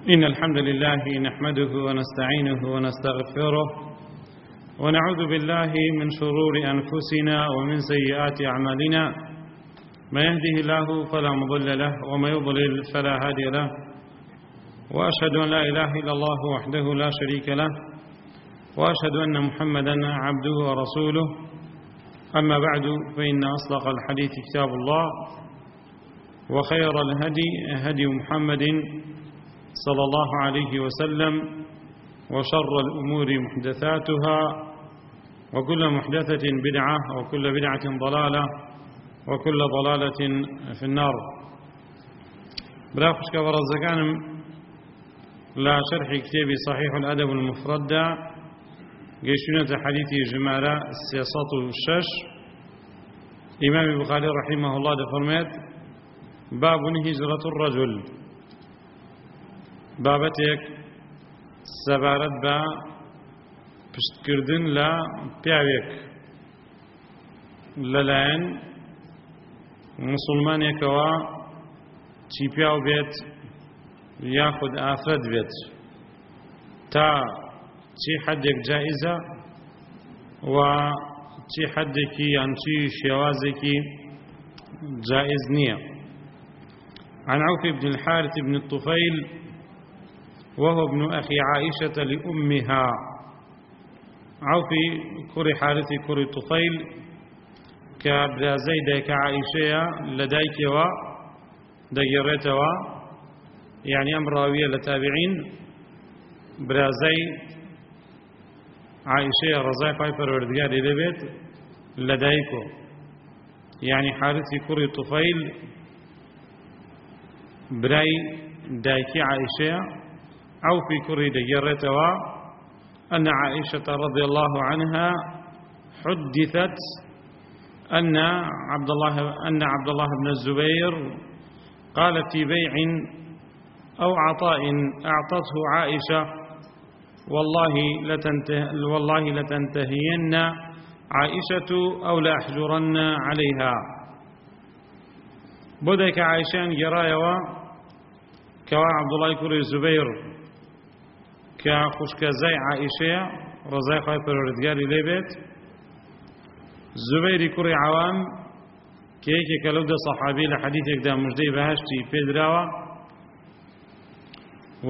إن الحمد لله نحمده ونستعينه ونستغفره ونعوذ بالله من شرور أنفسنا ومن سيئات أعمالنا. ما يهده الله فلا مضل له وما يضلل فلا هادي له، وأشهد أن لا إله إلا الله وحده لا شريك له، وأشهد أن محمدا عبده ورسوله. أما بعد، فإن أصدق الحديث كتاب الله، وخير الهدي هدي محمد صلى الله عليه وسلم، وشر الأمور محدثاتها، وكل محدثة بدعة، وكل بدعة ضلالة، وكل ضلالة في النار. برافش كبرزكانم لا شرح كتاب صحيح الأدب المفرد قيشونة حديث جمالة السياسات الشش. إمام البخاري رحمه الله فرمات: باب هجرة الرجل، بابتك سبارت با پشتکردن لا پیاوێک لەلایەن مسلمانێکەوە چی پیاو بێت یاخود ئافرەت بێت، تا چی حدێک جائزە و چی حدێکی یان چی شێوازێکی جائز نییە. عن عوف بن الحارث بن الطفيل وهو ابن أخي عائشة لأمها. عوفي كوري حارثي كوري طفيل كبرازي دايك عائشة لدايك و دايرت و يعني أمر راوية لتابعين برازي عائشة رضاي بايبر وردقار لبيت لدايكو، يعني حارثي كوري طفيل براي دايكي عائشة عوفي كوري ديرتوا أن عائشة رضي الله عنها حدثت أن عبد الله بن الزبير قال في بيع أو عطاء أعطته عائشة: والله لتنتهين عائشة أو لأحجرن عليها. بدك عائشة جرايوا كوا عبد الله كوري الزبير كخشك زي عائشة رضي الله عنها لبيت زبير كوري عوام كيكي كالود صحابي لحديثك دا مجدي بهاشتي بيدراوة و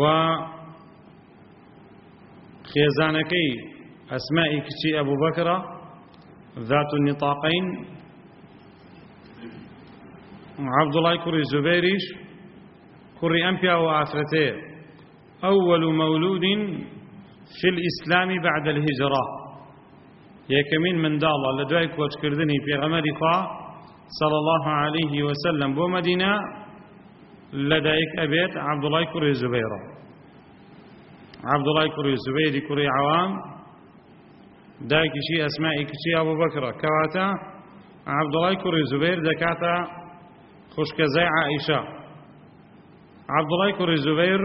خيزانكي أسمائي كتي أبو بكر ذات النطاقين عبد الله كوري زبيريش كوري أنبيا وآفرته أول مولود في الإسلام بعد الهجرة، يكمين من دالة لدوائك واتكردني في غمريقا صلى الله عليه وسلم بمدينة لدائك أبيت عبد الله كوري زبير. عبد الله كوري زبير كوري عوام دائك شيء أسمائي كشي أبو بكر كواتا عبد الله كوري زبير دكاتا خشك زي عائشة. عبد الله كوري زبير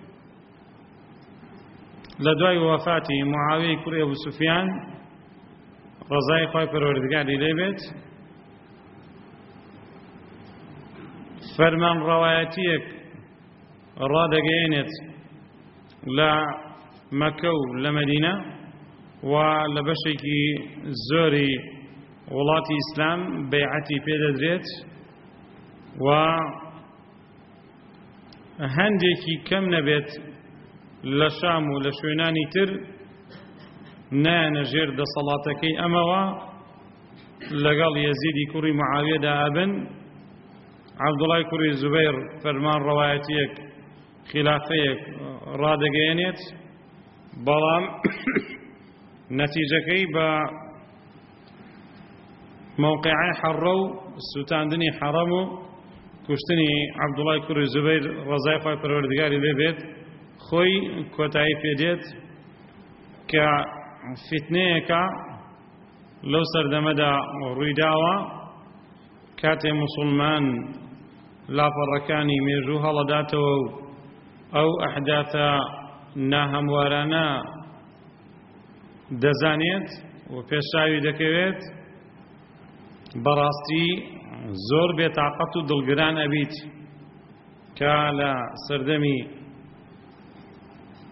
لدواي وفاة معاوية كوري أبو سفيان رضاي خوي پروردگار لبيت فرمان رواياتيك رادقينت لا مكة لمدينة ولبشكي زوري ولاتي إسلام بيعتي بيدريت و هندێکی کەم نەبێت لە شام و لە شوێنانی تر نایەنە ژێر دەسەڵاتەکەی ئەمەوە لەگەڵ یەزیدی کوڕی معاویەدا ئەبن. عەبدوڵای کوڕی زوبەیر فەرمان ڕەوایەتیەک خلافەیەک ڕادەگەیەنێت، بەڵام نەتیجەکەی بە مەوقیعەی حەڕە و سوتاندنی حەرەم و کوشتنی عەبدوڵای کوڕی زوبەیر ڕەزای خوای پەروەردگاری لێبێت خۆی کۆتایی پێدێت کە فتنەیەکە لەو سەردەمەدا ڕوویداوە کاتێ موسڵمان لاپەڕەکانی مێژوو هەڵەداتەوە و ئەو ئەحداثە ناهەموارانە دەزانێت و پێشاوی دەکەوێت، بەڕاستی زۆر بێتاقەت و دڵگران ئەبیت کە لە سەردەمی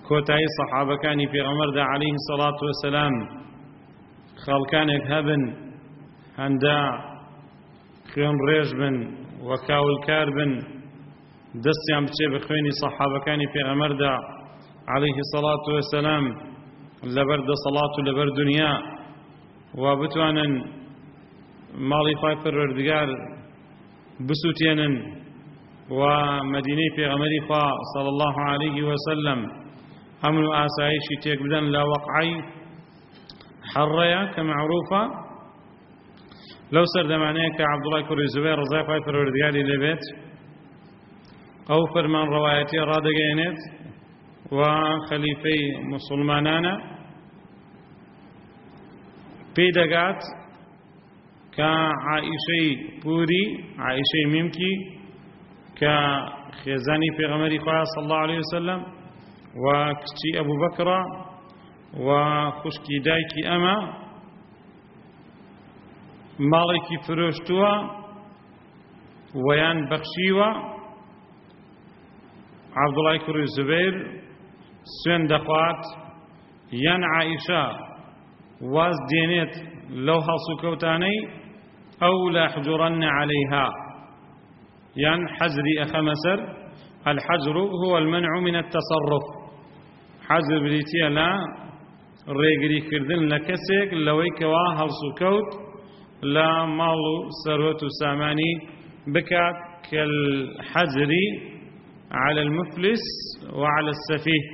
کۆتایی سەحابەکانی پێغەمبەردا عەلەیهی سەڵات وەسەلام خەڵکانێک هەبن هەندە خوێن ڕێژ بن و کاولکار بن دەستیان بچێ بە خوێنی سەحابەکانی پێغەمبەردا عەلەیهی سەڵات وەسەلام لەبەر دەسەڵات و لەبەر دونیا و بتوانن ماڵی خوای پەروەردگار بسووتێنن و مدینەی پێغەمبەری خوا صلی الله علیه وسلم ئەمن و ئاسایشی تێک بدەن لە وەقعەی حەڕەیە کە معروفە لەو سەردەمانەیە کە عەبدوڵای کوڕی زوبەیر ڕەزای خوای پەروەردگاری لێبێت ئەو فەرمان ڕەوایەتی ڕادەگەیەنێت و خەلیفەی موسڵمانانە پێی دەگات کە عائیشەی پوری عائیشەی میمکی کە خێزانی پێغەمبەری خوا صلی الله علیه وسلم و کچی ئەبوو بەکڕە و خوشکی دایکی ئەمە ماڵێکی فرۆشتووە ویان بەخشیوە عەبدوڵای کوڕی زوبەیر سوێن دەخوات یان عائیشە واز دێنێت لەو هەڵسوکەوتانەی ئەو لا حجرن عەلەیها یان حەزری ئەخەمە سەر الحەجر هو المنع من التصرف حەزر بریتیە لە ڕێگریکردن لە کەسێک لەوەی کەوا هەڵسوکەوت لە ماڵ و سەرۆت و سامانی بکات كالحجر على المفلس وعلى السفيه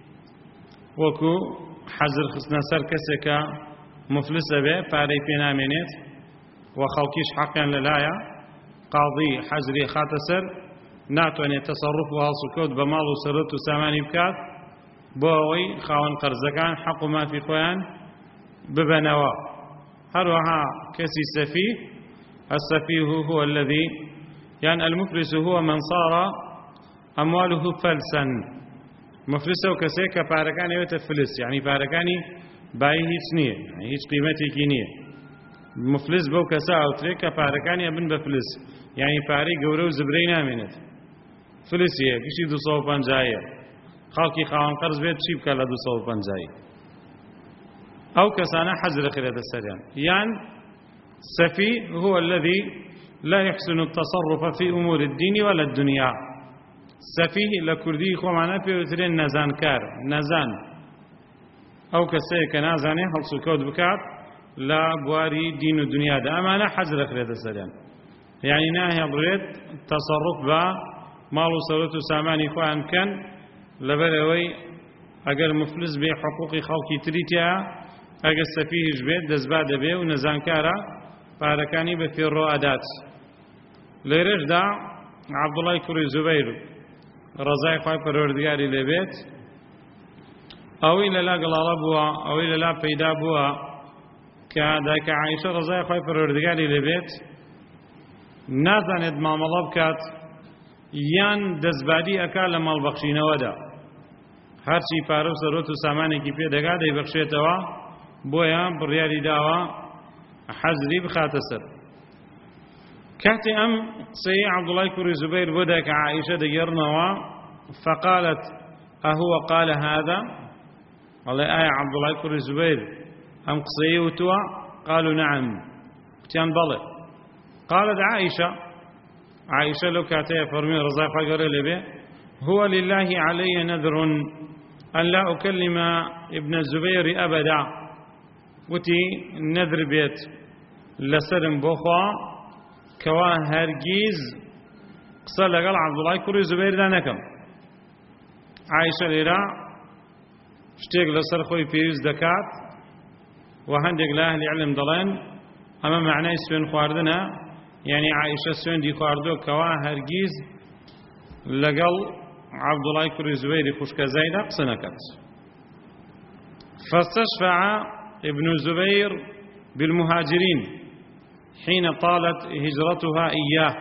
وكو حجر خصنا سر كسكا مفلس به پارەی پێ نامێنێت و خەڵکیش حەقیان لەلایە قاضی حەجری خاتە سەر ناتوانێت تەسەڕوف و هەڵسوکەوت بە ماڵ و سەرۆت و سامانی بکات بۆ ئەوەی خاوەن قەرزەکان حەق و مافی خۆیان ببەنەوە هەروەها کەسی سەفیه السفيه هو الذي يعني المفلس هو من صار أمواله فلسا مفلس وكسيك باركاني وتفلس يعني باركاني باي هيच نية يعني هيच قيمتي كينية مفلس بو كسا أو تريك باركاني ابن بفلس يعني باري قورو زبرين آمنت فلسية كشي 250 خالكي خاوان قرز بيت شي بكالا 250 أو كسانا حجر خيرة السريان يعني سفي هو الذي لا يحسن التصرف في أمور الدين ولا الدنيا سفيه لكردي خو معنا بيوترين نزان كار نزان أو كسيك نازاني هل سكوت بكات لا بواري دين الدنيا دا أمانا حجر خيرة السريان يعني ناهي بريد تصرف با مالو سروت ساماني خو أمكن لبروي أجر مفلس بي حقوق خلقي تريتيا أجر سفيه جبيت دزباد بي ونزان كارا باركاني بفيرو أدات ليرش دا عبد الله كوري زبير رضاي خوای پەروەردگاری لێبێت ئەوەی لەلا گەڵاڵە بووە ئەوەی لەلا پەیدا بووە کە دایکە عایشە ڕەزای خوای پەروەردگاری لێبێت نازانێت مامەڵە بکات یان دەستبادی ئەکا لە ماڵبەخشینەوەدا هەرچی پارە و سەرۆت و سامانێکی پێدەگا دەیبەخشێتەوە بۆیە بڕیاری داوە حەزری بخاتە سەر كاتي أم سي عبد الله كوري زبير بدك عائشة ديرنوا فقالت أهو قال هذا قال آية عبد الله كوري زبير أم قصي وتوا قالوا نعم كتان بلي قالت عائشة لو كاتي فرمي رزاق فقر لبي هو لله علي نذر أن لا أكلم ابن الزبير أبدا وتي نذر بيت لسرم بوخوا كوا هرگیز قصة لقال عبد الله كوري زبير دا نكم عائشة ليرا شتيق لسر خوي بيوز دكات وهندق لأهل علم ضلين أما معنى سوين خواردنا يعني عائشة سوين دي خواردو كوا هرگیز لقال عبد الله كوري زبير خشك زايدة قصة نكت فاستشفع ابن زبير بالمهاجرين حين طالت هجرتها إياه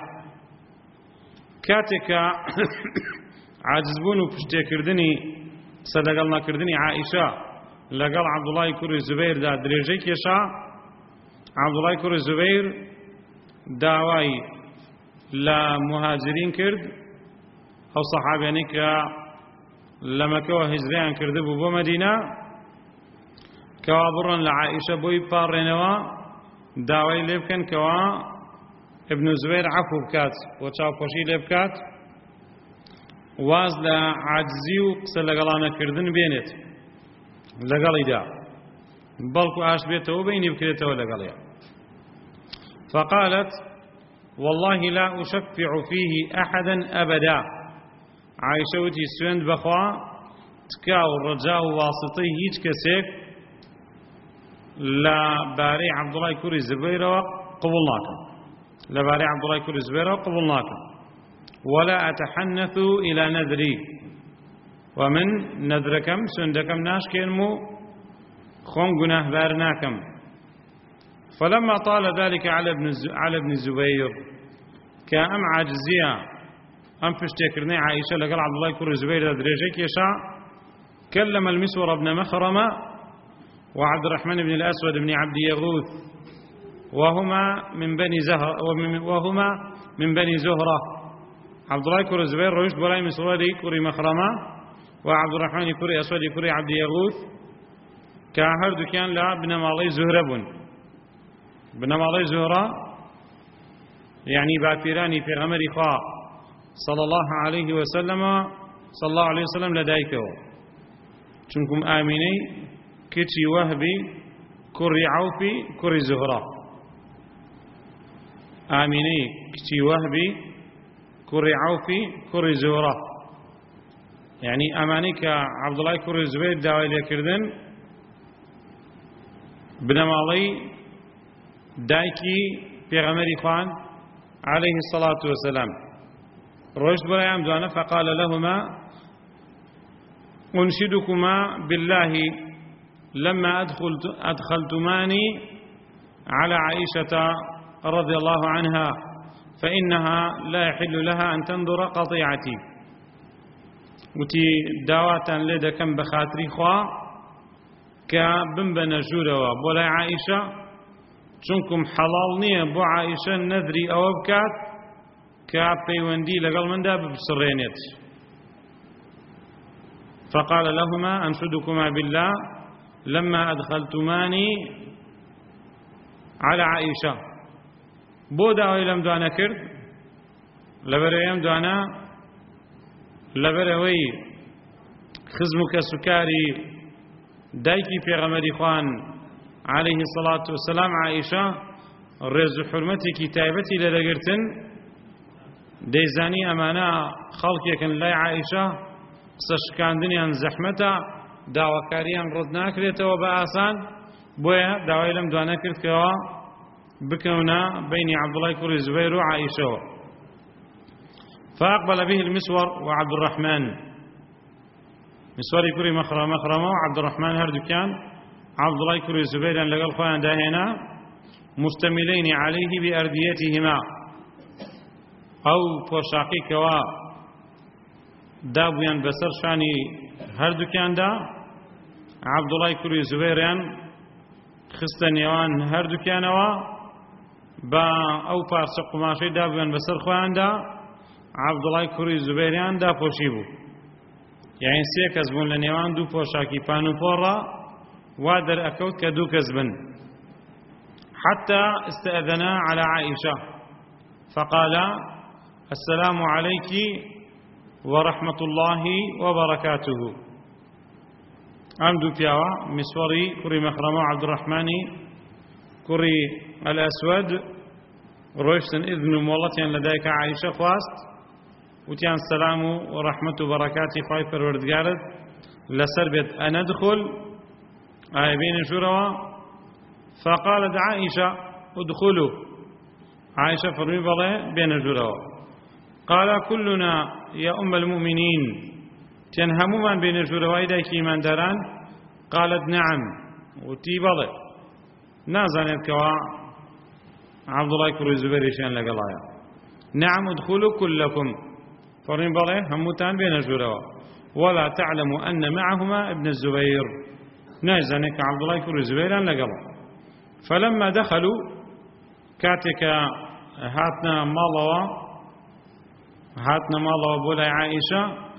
كاتك عاجزبون وبشتكردني صدقلنا كردني عائشة لقال عبد الله كوري زبير دا دريجيك يشا عبد الله كوري زبير داواي لا مهاجرين كرد أو صحابينك لما كوا هجريان كردبوا بو مدينة كوا برن لعائشة بوي بارينوا داوي لبكن كوا ابن زبير عفو بكات وشاو بوشي لبكات واز لعجزي وقصة لقلانا كردن بينت لقالي دا بلكو عاش بيته بيني بكريته لقالي فقالت والله لا أشفع فيه أحدا أبدا عائشة وتي سويند بخوا تكاو الرجاء واسطي هيج كسيك لا باري عبد الله كوري زبير قبلناكم لا باري عبد الله كوري زبير قبلناكم ولا أتحنث إلى نذري ومن نذركم سندكم ناش كينمو خون قناه بارناكم فلما طال ذلك على ابن الزبير كأم عاجزية أم فشتكرني عائشة لقال عبد الله كوري زبير دريجيك يشاء كلم المسور بن مخرمة وعبد الرحمن بن الأسود بن عبد يغوث وهما من بني زهرة عبد الله كوري زبير رويش بولاي مسوري كوري مخرمة وعبد الرحمن كوري أسود كوري عبد يغوث كهر دكان لا بن مالي زهرة بن مالي زهرة يعني باپیرانی پیغمبری خوا صلى الله عليه وسلم لدایکەوە چونکم ئامینەی کچی وهبی کوڕی عوفی کوڕی زهرە ئامینەی کچی وهبی کوڕی عوفی کوڕی زهرە يعني ئەمانەی کە عەبدوڵای کوڕی زوبەیر داوای لێکردن بنەماڵەی دایکی پێغەمبەری خوان عليه الصلاة والسلام رشد بريام دوانا فقال لهما أنشدكما بالله لما أدخلتماني على عائشة رضي الله عنها فإنها لا يحل لها أن تنظر قطيعتي وتي داواتا لدى كم بخاطري خوا كبن بنجورة ولا عائشة چونكم حلال نية بو عائشة نذري أو بكات كابيوندي لقل من داب بسرينيت فقال لهما أنشدكما بالله لما أدخلتماني على عائشة بودا ويلم دوانا كرد لبريم دوانا لبروي خزمك سكاري دايكي في غمري خوان عليه الصلاة والسلام عائشة رز حرمتي كتابتي لدقرتن ديزاني أمانا خلقي كان لا عائشة سشكاندنيان زحمتا داوكاريان ردنا كريتا وبآسان بويا داوي لم دوانا كرت كوا بكونا بين عبد الله كوري زبير وعائشة فأقبل به المسور وعبد الرحمن مسوري كوري مخرمة وعبد الرحمن هردكان عبد الله كوري زبير لقال خوان داهنا مشتملين عليه بأرديتهما أو بوشاقي كوا دابويان بسر شاني هردكان دا عبد الله كوري زبيران خستن يوان هردكانوا با أو بارس قماشي دابويان بسر خوان دا عبد الله كوري زبيران دا بوشيبو يعني سيكز بون لنيوان دو بوشاقي بانو بورا وادر أكوت كدو كزبن حتى استأذنا على عائشة فقال السلام عليك ورحمة الله وبركاته عمدو بياوا مسوري كري مخرمة عبد الرحمن كري الأسود روشتن إذن مولتين لديك عائشة خواست وتيان السلام ورحمة وبركاته خايفر وردقارد لسربت أن أدخل بين شوروا فقالت عائشة ادخلوا عائشة فرمي بالله بين شوروا قال كلنا يا أم المؤمنين تنهموا بين شوروا إذا كيمان داران قالت نعم وتي بالله نازنت كوا عبد الله كوري زبير شان لقلايا نعم ادخلوا كلكم فرمي بالله همتان بين شوروا ولا تعلم أن معهما ابن الزبير ناجزانك عبد الله كوري زبير لقلا فلما دخلوا كاتك هاتنا مالوا بولا عائشة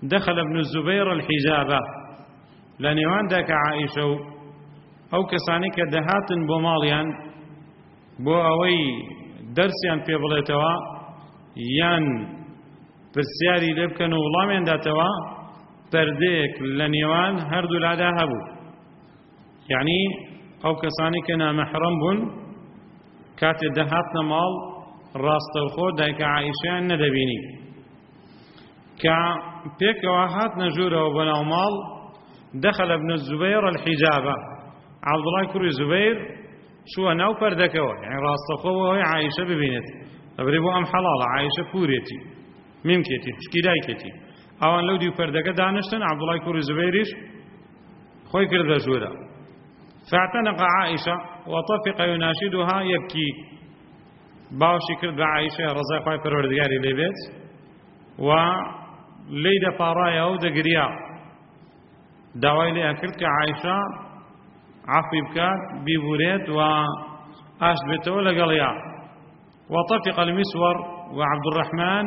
دخل ابن الزبير الحجابة لنيوان داك عائشة أو كساني كدهات بماليان بو أوي درسيان في بليتوا يان برسياري لبكن وڵامیان داتوا پەردەیەک لە نێوان هەردوو لادا هەبوو یعنی ئەو کەسانی کە نامەحرەم بوون کاتێ دەهاتنە ماڵ ڕاستەوخۆ دایکە عائیشەیان نەدەبینی کە پێکەوە هاتنە ژوورەوە بەناو ماڵ دەخەل ابن الزبير الحجابە عەبدوڵای کوڕی زوبەیر چووە ناو پەردەکەوە یعنی ڕاستەوخۆەوەی عائیشە ببینێت ئەبرێ بۆ ئەم حەڵاڵە عائیشە پورێتی ممکێتی پشکی دایکێتی ئەوان لەو دیو پەردەکە دانیشتن عەبدوڵای کوڕی زوبەیریش خۆی کردە ژوورە فاعتنق عائشة وطفق يناشدها يبكي باوشي كرد بعائشة رضا خواه پروردگاری لبيت و ليدة پارايا و دقريا داوای لي اكرد كعائشة عفو بكات بيبوريت و اشت بيتو لقليا وطفق المسور وعبد الرحمن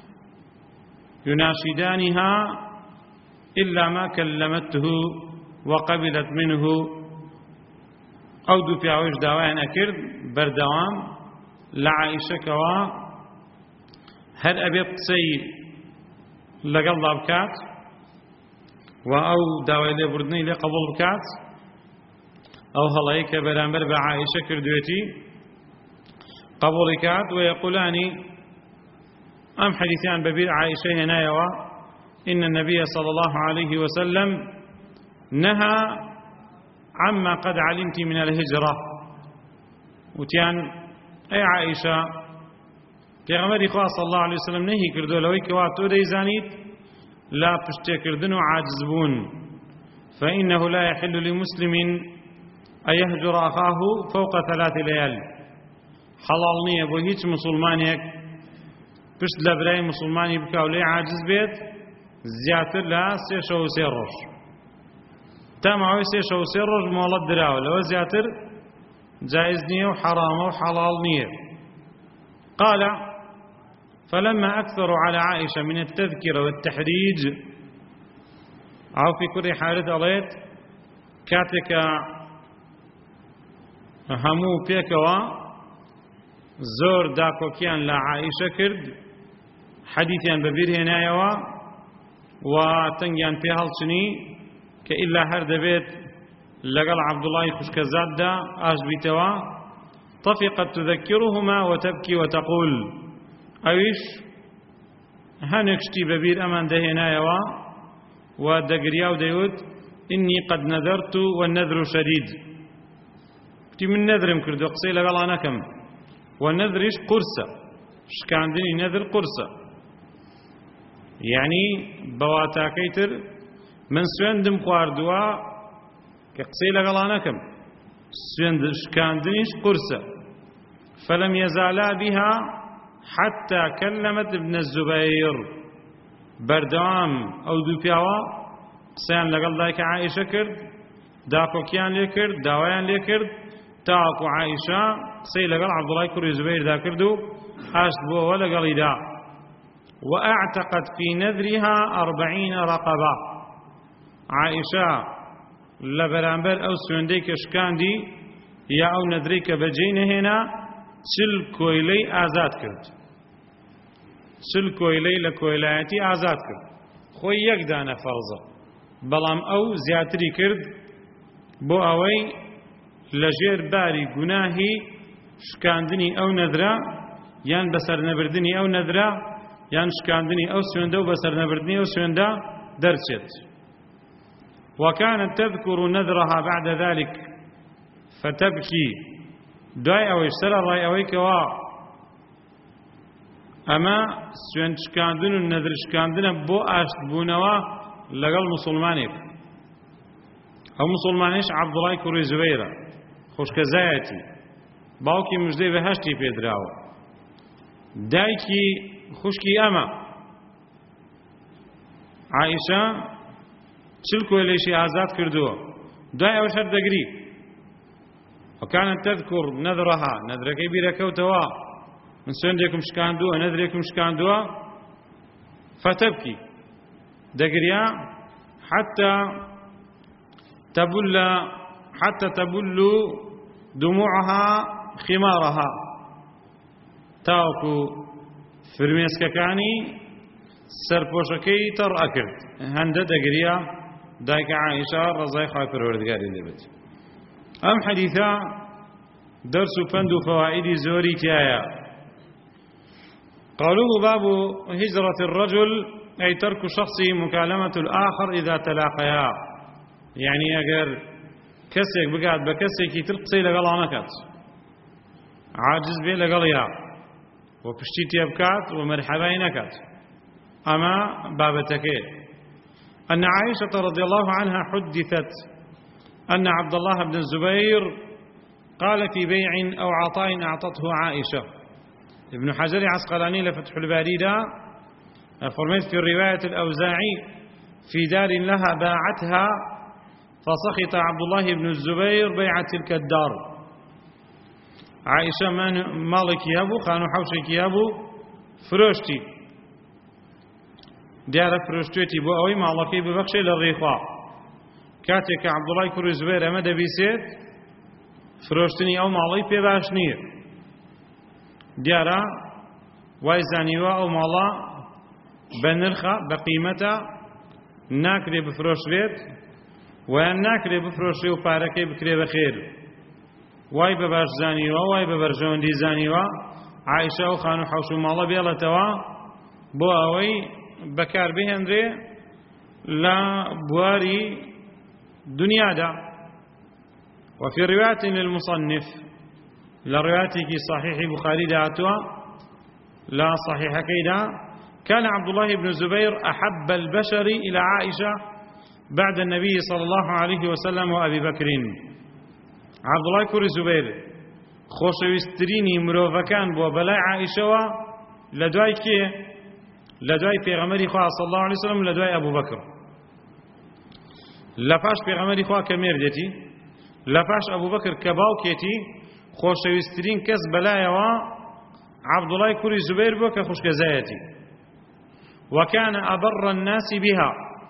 يناشدانها إلا ما كلمته وقبلت منه ئەو دوو پیاوەش داوایان ئەکرد بەردەوام لە عائیشەکەوە هەر ئەبێ قسەی لەگەڵدا بکات و ئەو داوای لێبوردنی لێ قبوڵ بکات ئەو هەڵەیە کە بەرامبەر بە عائیشە کردوێتی قبوڵی کات و یەقولانی ئەم حەدیثیان بەبیر عائیشە هێنایەوە إن النبي صلى الله عليه وسلم نهى عما قد علمت من الهجرة وتيان أي عائشة پیغمبری خواه صلى الله عليه وسلم نهي كردو لوي كواتو ديزانيت لا پشتی کردن و عاجز بون فإنه لا يحل لمسلم أن يهجر أخاه فوق 3 ليال حلال نية بو هيچ مسلمانيك پشت لبراي مسلماني بكاو لي عاجز بيت زياتر لا 3 شەو و 3 ڕۆژ تاماوي 3 شەو و 3 ڕۆژ مۆڵەت دراوە لەوە زیاتر جائز نییە و حرامە و حەڵاڵ نییە قال فلما أكثروا على عائشة من التذكرة والتحريج عوفي كوري حارد أليت كاتك همو بيكوا زور داكوكيان لا عائشة كرد حديثيان ببير هنايوا وتنجيان بيهال چني كإلا هرد بيت لقل عبد الله خشكزاد دا آش بيتوا طفقت تذكرهما وتبكي وتقول أويش هنكشتي ببير أمان دهنايوا ودقرياو ديوت إني قد نذرت والنذر شديد كتي من نذر مكردو قصي لقل أنا كم والنذرش قرصة شكاندني نذر قرصة يعني بواتا كيتر من سويندم خواردوا كقصي لقل أنا كم شكاندنيش قرصة فلم يزالا بها حتى كلمت ابن الزبير بردوام أو دو بياوا قصيان لقل دايك عائشة كرد داكو كيان لي كرد داويان لي كرد تاكو عائشة قصي لقل عبد الله كوري زبير دا كردو أشت بو ولقل دا وأعتقت في نذرها 40 رقبة عائشة لبرانبر أو سونديك شكاندي يا أو نذريك بجين هنا سل كويلي آزاد كرد سل كويلي لكويلاتي آزاد كرد خوي يقدانا فرضا بلام أو زياتري كرد بو أوي لجير باري گناهي شكاندني أو نذرا يان بسر نبردني أو نذرا يان شكاندني أو سوندا وبسر نبردني أو سوندا درشت وكانت تذكر نذرها بعد ذلك فتبكي دعي أو اشترى رأي أويك أما سوين شكاندن النذر شكاندن بو أشت بونوا لقل مسلمانك أو مسلمانيش عبد الله كوري زبيرة خوش كزايتي باوكي مجدي بهشتي بيدراو دايكي خوشكي أما عائشة شلكو ليشي آزاد كردوه دعي أو شرط دقري وكانت تذكر نذرها نذر كبيرة كوتوا من سندكم شكاندوا نذركم شكاندوا فتبكي دقريا حتى تبل دموعها خمارها تاوكو فرمێسکەکانی سەرپۆشەکەی تەڕ ئەکرد هەندە دەگریا دایکە عائشە ڕەزای خوای پەروەردگاری لێبێت. ئەم حەدیثە دەرس و پند و فەوائیدی زۆری تایە. قوله باب هجرة الرجل أي ترك شخص مكالمة الآخر إذا تلاقيا، يعني أجر كسيك بقعد بكسيك تلقسي لقلا نكت عاجز بيه لقليا وبشتيتي أبكات ومرحبا نكت. أما بابتك أن عائشة رضي الله عنها حدثت أن عبد الله بن الزبير قال في بيع أو عطاء أعطته عائشة. ابن حجر عسقلاني لفتح الباري فرميت في رواية الأوزاعي في دار لها باعتها فسخط عبد الله بن الزبير بيع تلك الدار. عائشة مالك يابو خانو حوشك يابو فروشتي دیارە فرۆشتوێتی بۆ ئەوەی ماڵەکەی ببەخشێ لە ڕێخوا. کاتێک کە عەبدوڵای کوڕی زوبەیر ئەمە دەبیسێت فرۆشتنی ئەو ماڵەی پێ باش نییە. دیارە وای زانیوە ئەو ماڵە بە نرخە بە قیمەتە ناکرێ بفرۆشرێت ویان ناکرێ بفرۆشێ و پارەکەی بکرێ بە خێر. وای بە باش زانیوە وای بە بەرژەوەندی زانیوە عایشە و خانوو حەوش و ماڵە بێڵێتەوە بۆ ئەوەی بەکار بهێنرێ لە بواری دنیادا. وفي رواية للمصنف لروايتك صحيح بخاري داتوا لا صحيح كيدا كان عبد الله بن الزبير أحب البشر إلى عائشة بعد النبي صلى الله عليه وسلم وأبي بكر. عبد الله كوري زبير خوشويستريني مروفكان بو بلاي عائشة لدواي كيه لدواي پیغمبری خواه صلی الله علیه وسلم لدواي ابو بکر. لپاش پیغمبری خواه کمردتی لپاش ابو بکر کباوکیتی خوشویسترین کس بلایوا عبد الله کوری زبیر بو که خوشگزایتی وكان أبر الناس بها.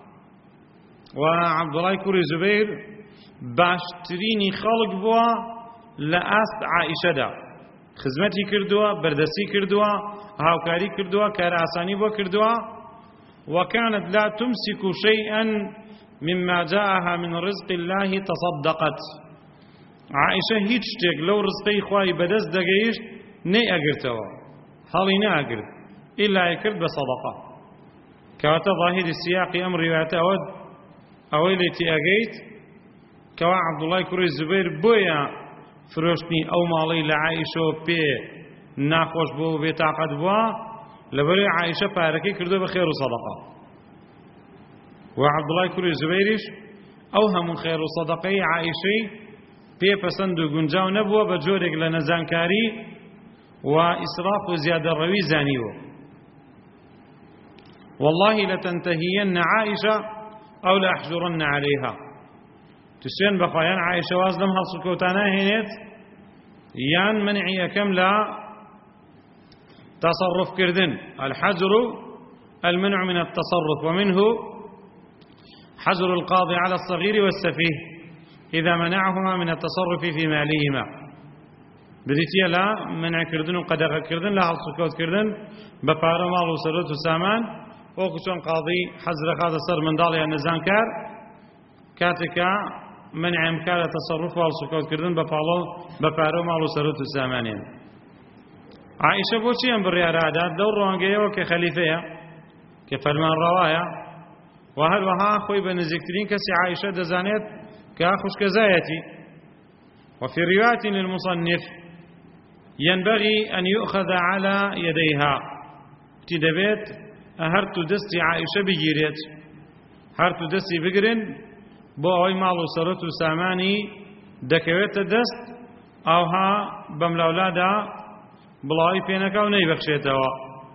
وعبد الله کوری زبیر باشترینی خلق بوا لأست عائشة دا خزمەتی کردووە بەردەستی کردووە هاوکاری کردووە کار ئاسانی بۆ کردووە. وكانت لا تمسك شيئا مما جاءها من رزق الله تصدقت. عائشة هیچ شتێک لەو ڕزقەی خوای بەدەست دەگەیشت نەی ئەگرتەوە هەڵی نەئەگرت ئیلا ئەکرد بە سەدەقە. کەواتە ظاهری سیاقی ئەم ڕیوایەتە ئەوەی لێتی ئەگەیت کەوا عەبدوڵای کوڕی زوبەیر بۆیە فرۆشتنی ئەو ماڵەی لە عایشە پێ ناخۆش بووە و بێتاقەت بووە لەبەرەوەی عایشە پارەکەی کردو بە خێر و سەدەقە. و عەبدوڵای کوڕی زوبەیریش ئەو هەموو خێر و سەدەقەی عایشەی پێ پەسەند و گونجاو نەبووە بە جۆرێک لە نەزانکاری و ئیسراف و زیادەڕەوی زانیوە. والله لتنتهين عائشة أو لأحجرن عليها. تسين بخوایان عائشة وازدم هالسكوتانا هنيت يان منعي كم لا تصرف كردن. الحجر المنع من التصرف ومنه حجر القاضي على الصغير والسفيه إذا منعهما من التصرف في مالهما. بديتيا لا منع كردن وقدغ كردن لا هالسكوت كردن بپارە ماڵ و سەرۆت و سامان وەکو چۆن قاضی حەزرە خاتە سەر منداڵیان نەزانکار کاتێکە منعم کارە تەسەڕف و هەڵسوکەوتکردن بە پارە و ماڵ و سەرۆت و سامانیان. عائشە بۆچی ئەم بڕیارەدات لەو ڕوانگەیەوە کە خەلیفەیە کە فەرمانڕەوایە و هەروەها خۆی بە نزیکترین کەسی عائشە دەزانێت کە خوشکەزایەتی. وفي رواية للمصنف ينبغي أن يؤخذ على يديها. تدبيت هرتو دستي عائشة بجيريت هرتو دستي بقرن بو اوي مالو سرطو ساماني دكويت دست اوها بملاولادا بلاوي بينك او نيبخشيتوا.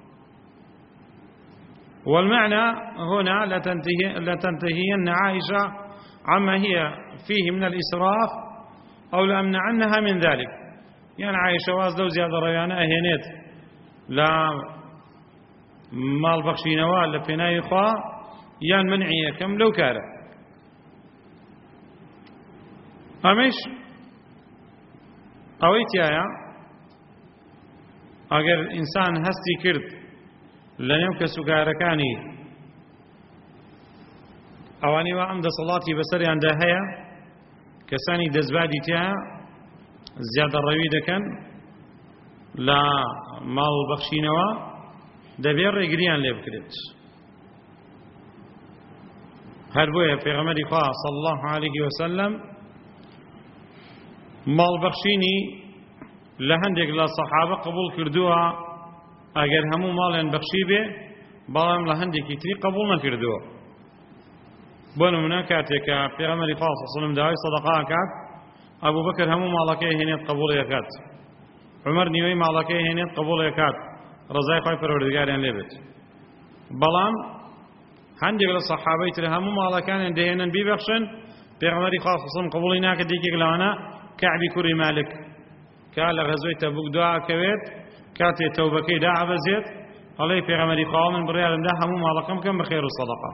والمعنى هنا لتنتهين عائشة عما هي فيه من الإسراف أو لأمنعنها من ذلك. يعني عائشة واز لو زيادة ريانة أهينيت لا مال بخشينوا لبناي خوا یان منعی یەکەم لەو کارە. ئەمەش ئەوەی تایە ئەگەر ئینسان هەستی کرد لە نێو کەسوکارەکانی ئەوانەی وا ئەم دەسەڵاتی بەسەریاندا هەیە، کەسانی دەستبادی تایە زیادە ڕەوی دەکەن لە ماڵ بەخشینەوە، دەبێت ڕێگریان لێ بکرێت. هەر بۆیە پێغەمبەری خوا صلی الله عليه وسلم ماڵبەخشینی لە هەندێک لە سەحابە قبول کردووە ئەگەر هەموو ماڵیان بەخشی بێ، بەڵام لە هەندێکی تری قبول نەکردووە. بۆ نمونە کاتێکە پێغەمبەری خوا صلی الله عليه وسلم داوای سەدەقا کات، ئەبوو بەکر هەموو ماڵەکەی هێنێت قبوڵ یەکات، عومەر نیوەی ماڵەکەی هێنێت قبوڵ یەکات، ڕزای خوای پەروەردگاریان لێ بێت. بەڵام هەندێک لە سەحابەی تر هەموو ماڵەکانیان دەهێنن بیبەخشن، پێغەمبەری خوا صلی الله عليه وسلم قبوڵی ناکرد. یەکێک لەوانە کەعبی کوڕی مالک کە لە غەزوەی تەبوک دواکەوێت، کاتێ تەوبەکەی داعەبەزێت، هەڵەی پێغەمبەری خوا من بڕیارمدا هەموو ماڵەکەم بکەم بە خێر و سەدەقا.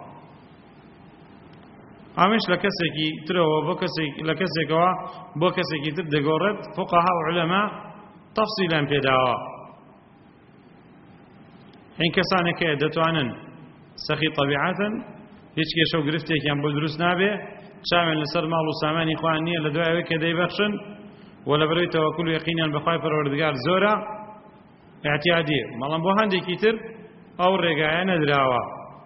ئەمەش لە کەسێکی ترەوە لە کەسێکەوە بۆ کەسێکی تر دەگۆڕێت. فوقەها و عولەما تەفسیلیان پێداوە. ئەین کەسانێکە دەتوانن سەخی طەبیعەتن، هیچ کێشە و گرفتێکیان بۆ دروست نابێ، چاوێن لەسەر ماڵ و سامانی خۆیان نییە لە دوای ئەوەی کە دەیبەخشن، و لە بەرەوەی تەوەکوڵ و یەقینیان بە خوای پەروەردگار زۆرە، احتیاجیە. بەڵام بۆ هەندێکی تر ئەو ڕێگایە نەدراوە.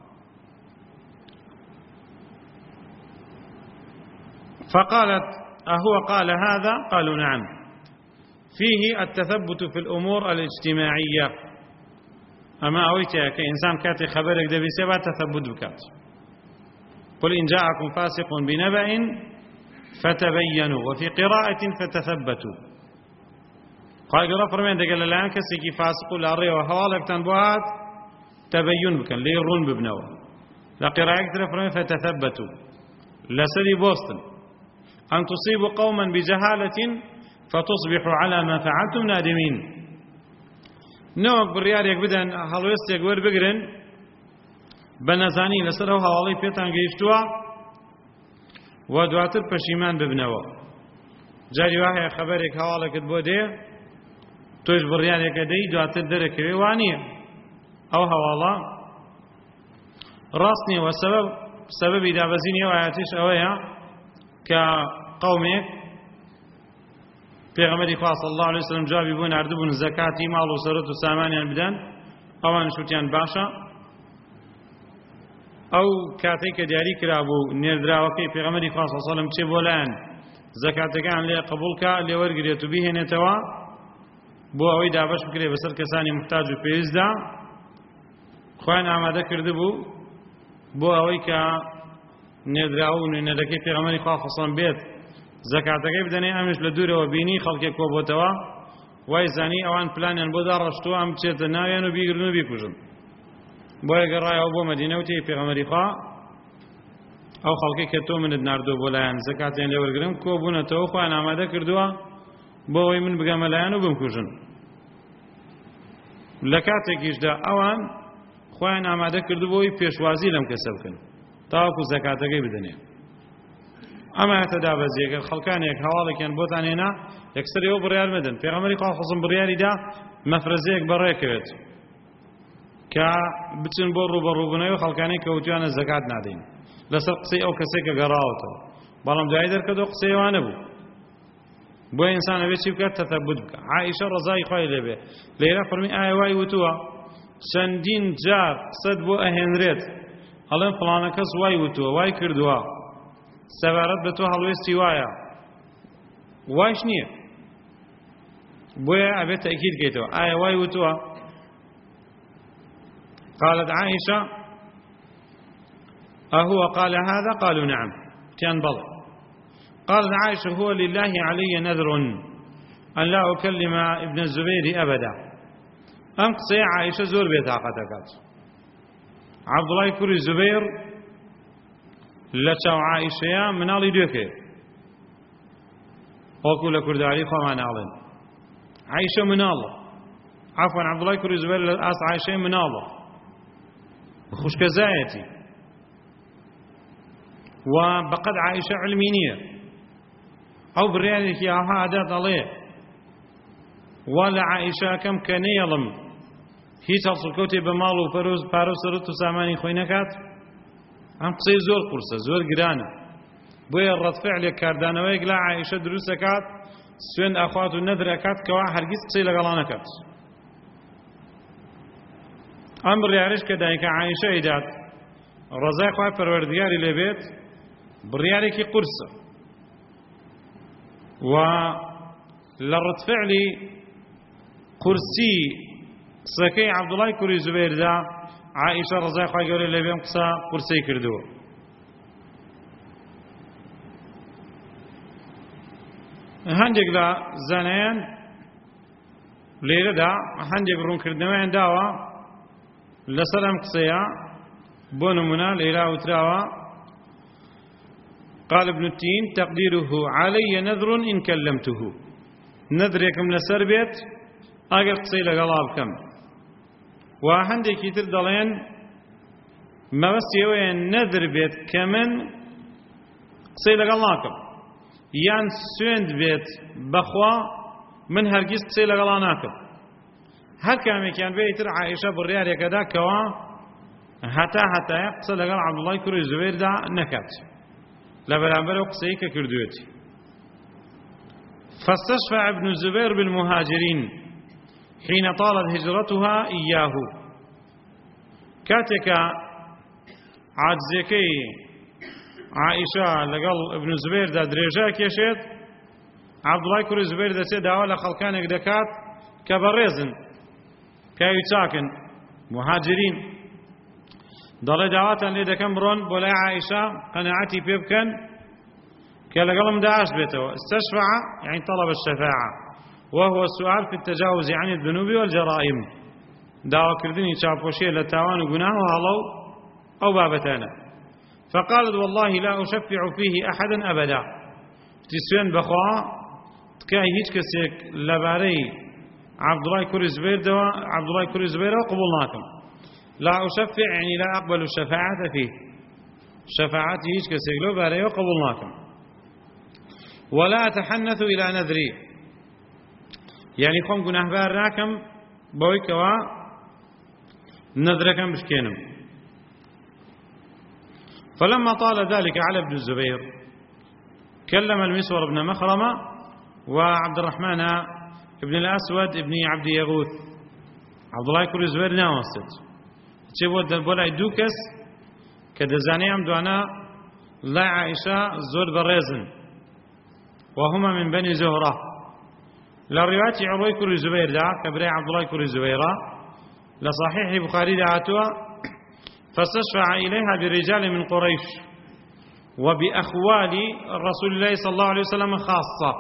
فقالت أهو قال هذا؟ قالوا نعم. فيه التثبت في الأمور الاجتماعية. أما أويتها كإنسان كاتي خبرك دبي سبا تثبت بكات. قل إن جاءكم فاسق بنبأ فتبينوا، وفي قراءة فتثبتوا. قال قرأ فرمين دقال الآن كسيكي فاسق لأريه وحوالك تنبوهات تبين بكن ليرون ببنوا. لقراءة كتر فرمين فتثبتوا لسلي بوستن أن تصيبوا قوما بجهالة فتصبحوا على ما فعلتم نادمين. نوك بالريار يكبدن هلوست يكبر بقرن بنزاني لسره هوالي بيتان قيشتوا ودواتر پشیمان ببنوا. جاری واحد خبرك هوالك تبودي توش بالريار يكدي دواتر درك وانية أو هوالا راسني وسبب دابزيني وآياتيش أويا كقومك پیغمبری خوا صلی الله علیه وسلم جوابی بوون اردبون زکاتی مال و سرت و سامانیان بدن، اوان شوتیان باشا. او کاتی که دیاری کرابو نردراوکی پیغمبری خوا صلی الله علیه وسلم چه بولن زکاتکان لی قبول کا لی ورگریتو بیه نتوا بو اوی دابش بکری بسر کسانی محتاج و پیزدا خوان آماده کرده بو اوی که نردراو نردکی پیغمبری خوا صلی الله علیه وسلم بیت زکاتەکەی بدەنێ، ئەمش لە دوورەوە بینی خەڵکێک کۆبۆتەوە وای زانی ئەوان پلانیان بۆ داڕەشتووە ئەم بچێتە ناویان و بیگرن و بیکوژن. بۆیە گەڕایەوە بۆ مەدینە و تێی پێغەمبەری خوا ئەو خەڵکەی کە تۆ منت ناردووە بۆ لایەن زەکاتیان لێ وەرگرم کۆبوونەتەوە خۆیان ئامادە کردووە بۆ ئەوەی من بگەمە لایەن و بمکوژن. لە کاتێکیشدا ئەوان خۆیان ئامادە کردو بۆی پێشوازی لەم کەسە بکەن تاوەکو زەکاتەکەی بدەنێ. ئەمە تەدابەزیەکە خەڵکانێک هەواڵێکیان بۆتان هێنا یەکسەر ئێوە بڕیار مەدەن. پێغەمبەری خوا خۆزم بڕیاریدا مەفرەزەیەک بەڕێکەوێت کە بچن بۆ ڕوبەڕووبوونەوەی خەڵکانەی کەوتویانە زەکات نادەین لەسەر قسەی ئەو کەسێک کە گەڕاوەتەوە، بەڵام دوای دەرکەوتەوە قسەی ئەوە نەبوو. بۆ ئینسان ئەوێ چی بکات؟ تەثەبوت بکات. عائیشە ڕەزای خوای لێ بێ لێرە فەرمی ئایا وای وتووە چەندین جار قسەت بۆ ئەهێنرێت ئەڵێن فڵانە کەس وای وتووە وای کردووە، سەبارەت بە تۆ هەڵوێستی وایە، وایش نییە. بۆیە ئەبێت تەئکید بکەیتەوە ئایا وای وتووە؟ قالت عائشة أهو قال هذا؟ قالوا نعم. كان بلى. قالت عائشة هو لله علي نذر أن لا أكلم ابن الزبير أبدا. أم قصي عائشة زور بيتاقتكات عبد الله كوري زبير لچاو عائشەیە مناڵی دوێکێ وەکو لە کورداری خۆمان ناڵێن عائشە مناڵە، عەفوەن عەبدوڵای کوڕی زوبەیر لە ئاس عائشەی مناڵە خوشکەزایەتی و بەقەد عایشە علمی نییە ئەو بڕیارێکی ئاها ئەدا دەڵێ وا لە عایشەکەم کە نەیەڵم هیچ هەڵسوکەوتێ بە ماڵ و پارە و سەرۆت و سامانی خۆی نەکات ئەم قسەی زۆر قورسە زۆر گرانە بۆیە ڕەتفعلێک کاردانەوەیەک لە عایشە دروست دەکات سوێند ئاخوات و نەدرەکات کەوا هەرگیز قسەی لەگەڵا نەکات ئەم بڕیارش کە دایکە عایشە ئەیدات ڕەزای خوای پەروەردگاری لێبێت بڕیارێکی قورسە و لە ڕەتفعلی قورسی قسەکەی عەبدوڵای کوڕی زوبەیردا عایشە ڕەزای خوای گەورەی لێبێ ئەم قسە قورسەی کردووە هەندێک لە زانایان لێرەدا هەندێک ڕوونکردنەوەیان داوە لەسەر ئەم قسەیە بۆ نمونە لێرا وتراوە قال ابن التين تقديره علي نذر إن كلمته نذركم لسر بيت أجر قصي لقلاب كم وهندي كتير دلين ما بس يوين نذر بيت كمن قصي لقلابكم يان سويند بيت بخوا من هرجس قصي لقلاناكم هر كلامي كان بيتر عائشة بالريال يكدا كوا حتى قصي لقل عبد الله كوري زبير دا نكت لبرامبر قصيك كردوتي فاستشفع ابن الزبير بالمهاجرين حين طالت هجرتها إياه كاتك عاجزكي عائشة لقل ابن الزبير دا دريجاك يشيت عبد الله كوري زبير دا سيدا ولا خلقانك دكات كبريزن كايو ساكن مهاجرين ضل دعوات لي دكم برون بولا عائشة قناعتي بيبكن كالقلم داعش بيته استشفع يعني طلب الشفاعة وهو السؤال في التجاوز عن الذنوب والجرائم دعوة كردني شافوشي للتاوان وقناه وهلو أو بابتانا فقالت والله لا أشفع فيه أحدا أبدا تسوين بخوا تكاي هيج كسيك لباري عبد الله كوري زبير دوا عبد الله كوري زبير وقبولناكم لا أشفع يعني لا أقبل الشفاعة فيه شفاعتي هيج كسيقلو باريو قبولناكم ولا أتحنث إلى نذري يعني خم قناه بارناكم بويكوا نذركم بشكينم فلما طال ذلك على ابن الزبير كلم المسور بن مخرمة وعبد الرحمن ابن الأسود ابن عبد يغوث عبد الله كوري زبير ناوستت تشبود بولاي دوكس كدزاني ام دوانا لا عائشة زور بريزن وهما من بني زهرة لرواية عروي كوري زبير دا كبري عبد الله كوري زبيرة لصحيح بخاري دعاتها فاستشفع إليها برجال من قريش وبأخوال رسول الله صلى الله عليه وسلم خاصة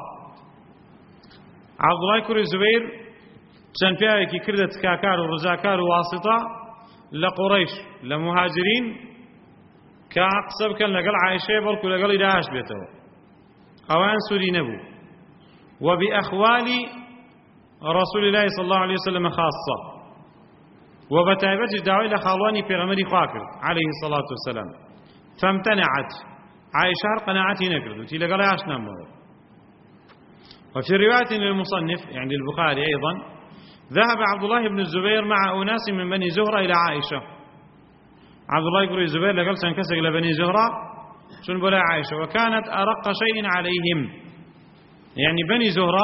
عبد الله كوري زبير چەند پیاوێکی کردە تکاکار و ڕزاکار و واسطە لە قوڕەیش لە مهاجرین کە قسە بکەن لەگەڵ عایشەیە بەڵکو لەگەڵی داعش بێتەوە ئەوان سووری نەبوو وبأخوال رسول الله صلى الله عليه وسلم خاصة وبتايبت داوای لە خاڵوانی پێغەمبەری خوا کرد عليه الصلاة والسلام فامتنعت عائشة قناعتي نكرد وتي لقال عاشنا مره وفي رواية للمصنف يعني البخاري أيضا ذهب عبد الله بن الزبير مع أناس من بني زهرة إلى عائشة عبد الله بن الزبير لقال سنكسر إلى بني زهرة شنو بلا عائشة وكانت أرق شيء عليهم يعني بني زهرة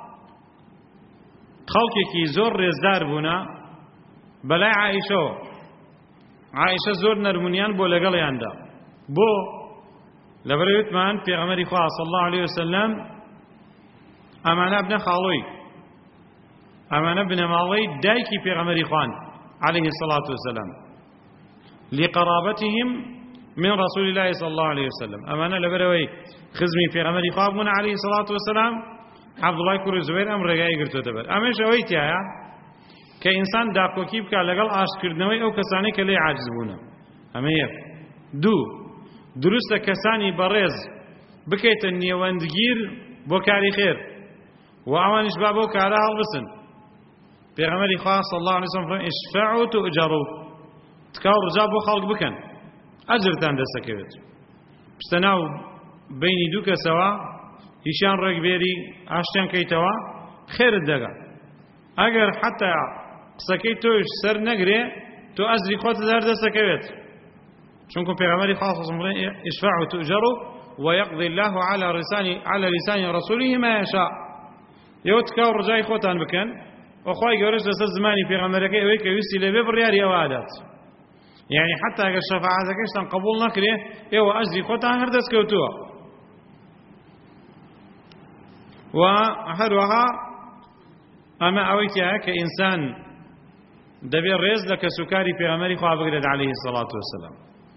خلقك زور رزدار بنا بلا عائشة زور نرمونيان بو لقال ياندا بو لبريت مان في غمر خواه صلى الله عليه وسلم أمانة ابن خالوي أمانة ابن مالوي دايكي في غمر خوان عليه الصلاة والسلام لقرابتهم من رسول الله صلى الله عليه وسلم أمانة لبروي خزمي في غمر خوان عليه الصلاة والسلام عبد الله كوري زبير أمر رجائي قرتو تبر أمش أويتي يا كإنسان داكو كيب كالجل عاش كردنوي أو كساني كلي عاجزبونه أمير درست كساني برز بكيت النيواندگير بوكاري خير وأوانش بابو كارا هلبسن پیغمبر خواه صلى الله عليه وسلم اشفعوا تؤجروا تكاو رجابو خلق بكن أجرتان دستكوت بستە ناو بینی دوو کەسەوە هیچیان ڕێکبێری ئاشتیان کەیتەوە خێرت دەگات. ئەگەر حتا قسەکەی تۆش سەر نەگرێ تۆ ئەجری خۆت دەردەسەکەوێت، چونکە پێغەمبەری خوا صلی الله علیه و سلم اشفعوا تؤجروا ويقضي الله على لسان رسوله ما يشاء. ئێوە تکاو ڕجای خۆتان بکەن و خوای گەورەش لەسەر زمانی پێغەمبەرەکەی ئەوەی کە ویستی لێبێ بڕیاری ئەوە ئادات. یعنی حتا ئەگەر شەفاعەتەکەیشتان قبوڵ نەکرێ ئێوە ئەجری خۆتان هەردەستکەوتووە. و هەروەها ئەمە ئەوەی تایە کە ئینسان دەبێت ڕێز لە کەسوکاری پێغەمبەری خوا بگرێت عەلەیهی سەڵات وەسەلام.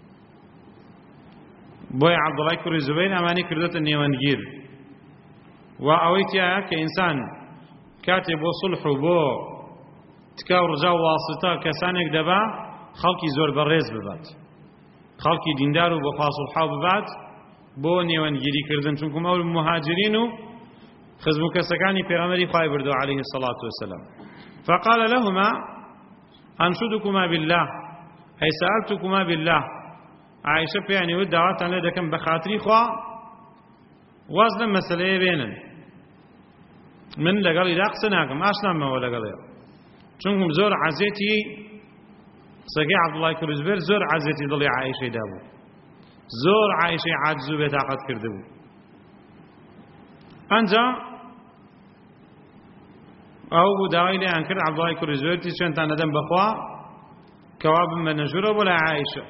بۆیە عەبدوڵای کوڕی زوبەیر ئەمانی کردوتە نێوەندگیر. و ئەوەی تایە کە ئینسان کاتێ بۆ سڵح و بۆ تکا و ڕجا و واسطە کەسانێک دەبا خەڵکی زۆر بەڕێز ببات، خەڵکی دیندار و بۆ خوا سڵحاو ببات بۆ نێوەندگیریکردن، چونکە ئەو مهاجرین و خزم و کەسەکانی پێغەمبەری خوای بردەوە عەلەیهی سەڵات وەسەلام. فقال لهما أنشدكما بالله أي سألتكما بالله. عائشة بيعني ود دعواتان لێ دەکەم بە خاتری خوا واز لەم مەسەلەیە بێنن، من لەگەڵی دا قسە ناکەم، ئاشنامەوە لەگەڵێ، چونکم زۆر عەزێتی قسەکەی عەبدوڵای کوڕی زوبەیر زۆر عەزێتی دڵی عائشەیدا بوو، زۆر عائشەی عاجز و بێتاقەت کردبوو. ئەنجا ئەو بوو داوای لێیان کرد عەبدوڵای کوڕی زوبەیری چێنتان دەدەم بەخوا کەوا بمە نەژوورەوە بۆ لای عائشە،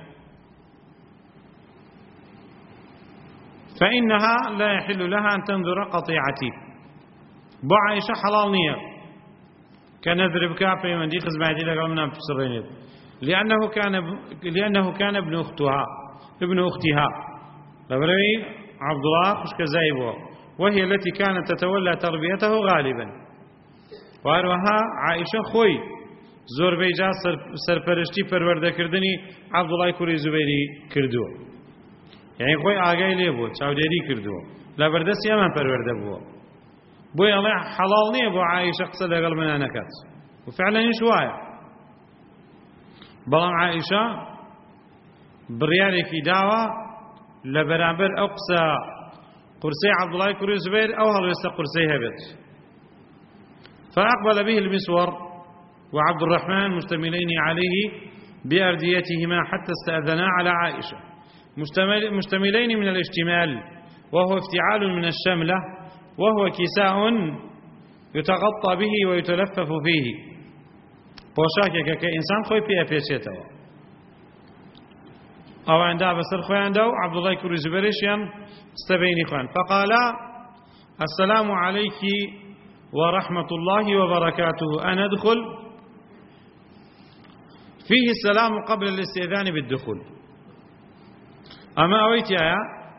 فإنها لا يحل لها أن تنظر قطيعتي. بۆ عائشە حەڵاڵ نییە کە نەذر بکا پەیوەندی خزمەتی لەگەڵ منان بسڕێنێت، لأنه كان ابن أختها لەبەرەوەی عەبدوڵا خوشکەزای بووە، وهي التي كانت تتولى تربيته غالبا. وهروەها عائشە خۆی زۆربەی جا سەرپەرشتی پەروەردەکردنی عەبدوڵای کوڕی زوبەیری کردووە، یعنی خۆی ئاگای لێ بوو، چاودێری کردووە، لەبەردەستی ئەمان پەروەردە بووە. بۆی ئەڵێ حەڵاڵ نییە بۆ عائشە قسە لەگەڵ منان نەکات، و فعلەنیش وایە. بەڵام عائشە بڕیارێکی داوە لە بەرامبەر ئەو قورسەی عەبدوڵای کوڕی زوبەیر ئەو هەڵوێستە قورسەی هەبێت. فأقبل به المسور وعبد الرحمن مشتملين عليه بأرديتهما حتى استأذنا على عائشة، مشتملين من الاشتمال وهو افتعال من الشملة، وهو كساء يتغطى به ويتلفف فيه، بوشاكك كإنسان خوي في أفيشيته أو عندها بسر خوي عنده عبد الله كوري زبريشيان استبيني خوان. فقال السلام عليك ورحمة الله وبركاته، أنا أدخل؟ فيه السلام قبل الاستئذان بالدخول. أما أويت يا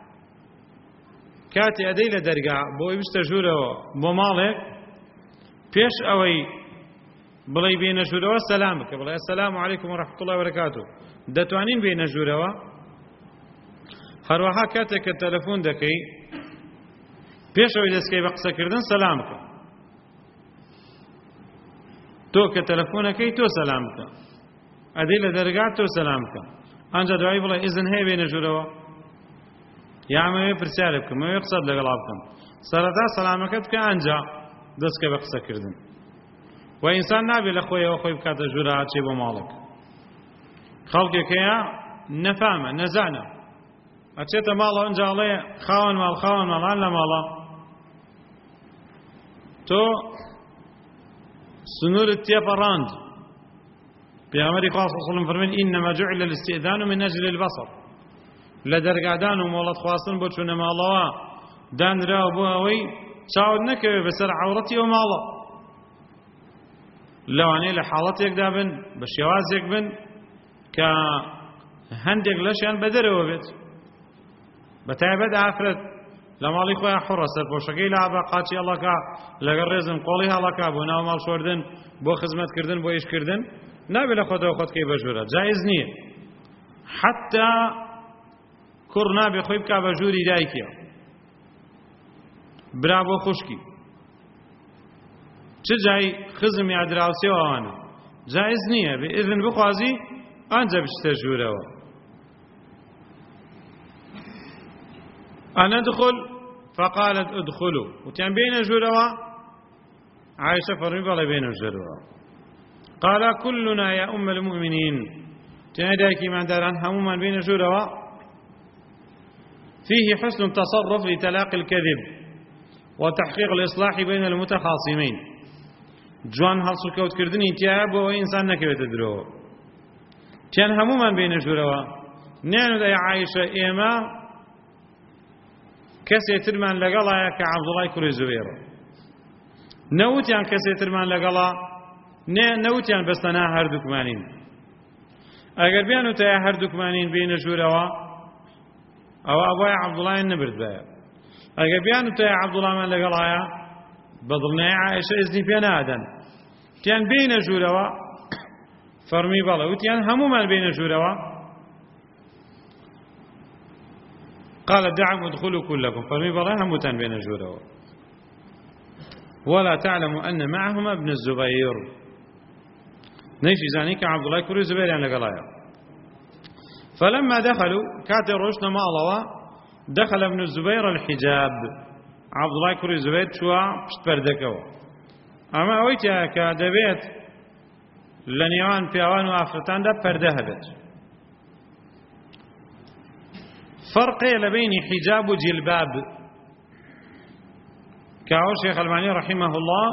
كاتي أدي لدرجة بو يبستجوره بمالك بيش أوي بلي بين جوره سلامك بلي السلام عليكم ورحمة الله وبركاته دتوانين بين جوره هروها كاتك التلفون دكي بيش أوي دسكي بقصة كردن سلامك تو كتلفونك تو سلامك أدي لدرجة تو سلامك أنجا دعاي بلا إذن هي بين جوره يا عمي برسالك ما يقصد لقلابكم سردا سلامك بك أنجا دسك بقصة كردن. وإنسان نابي لأخويا وأخوي بكات جورات شيء بمالك خلقك يا نفامة نزعنا أتيت ماله أنجا عليه خاون مال على ماله تو سنور التيفراند بيغمري خاصة صلى الله عليه وسلم إنما جعل الاستئذان من أجل البصر لدرگادان و مولات خواستن بۆ چوونە ماڵەوە دانراوە بۆ ئەوەی چاود نەکەوێ بەسەر عەوڕەتی ئەو ماڵە، لەوانەیە لە حاڵەتێکدا بن بە شێوازێک بن کە هەندێک لەشیان بەدەرەوە بێت، بەتایبەت ئافرەت لە ماڵی خۆیان حوڕە سەرپۆشەکەی لابە قاچی هەڵەکا لەگەڵ ڕێزن قۆڵی هەڵەکا بۆ ناو ماڵ شۆردن بۆ خزمەتکردن بۆ ئیشکردن نابێت لە خۆتەوە خۆتکەی بەژوورە، جایز نییە. حتا کوڕ نابێ خۆی بکا بە ژووری دایکیە برا بۆ خوشکی چ جای خزم یا دراوسێەوە ئەوانە جایز نییە بێ ئیذن بخوازی ئەنجە بچتە ژوورەوە. أنا أدخل فقالت ادخلوا وتيان بين جوروا عائشة فرمي بالله بين جوروا قال كلنا يا أم المؤمنين تيان دايكي من داران هموما بين جوروا فيه حسن التصرف لتلاقي الكذب وتحقيق الإصلاح بين المتخاصمين جوان هەڵسو کەوتکردنی تایە بۆ ئەوەی ئینسان نەکەوێتە درۆ تیان هەموومان بینە ژوورەوە نێنوت ئەی عایشە ئێمە کەسێ ترمان لەگەڵایە کە عەبدوڵای کوڕی زوبەیرە نەوتیان کەسێ ترمان لەگەڵا نەوتیان بەستەنا هەردووکمانین ئەگەر بیانوتە هەردووکمانین بینە ژوورەوە ئەوە ئەوای عەبدوڵایان نەبردبایە ئەگەر بیانوتە عەبدوڵامان لەگەڵایە بەدڵنیای عایشە ئیزنی پێ نادەن تیان بینە ژوورەوە فەرمی بەڵێ وتیان هەموومان بینە ژوورەوە قال دعم ادخلوا كلكم فەرمی بەڵێ هەمووتان بینە ژوورەوە ولا تعلم أن معهما ابن الزبير نيشي زاني كعبدالله كوري زبير يعني لقلايا فلما دخلوا كاتر روشنا ما الله دخل ابن الزبير الحجاب عبد الله كوري زبير شوا پشت پردەکەوە ئەمە ئەوەی کە دەبێت لە نێوان پیاوان و ئافرەتاندا پەردە هەبێت فەرقێ لە بینی حیجاب و جیلباب كاو شيخ الألباني رحمه الله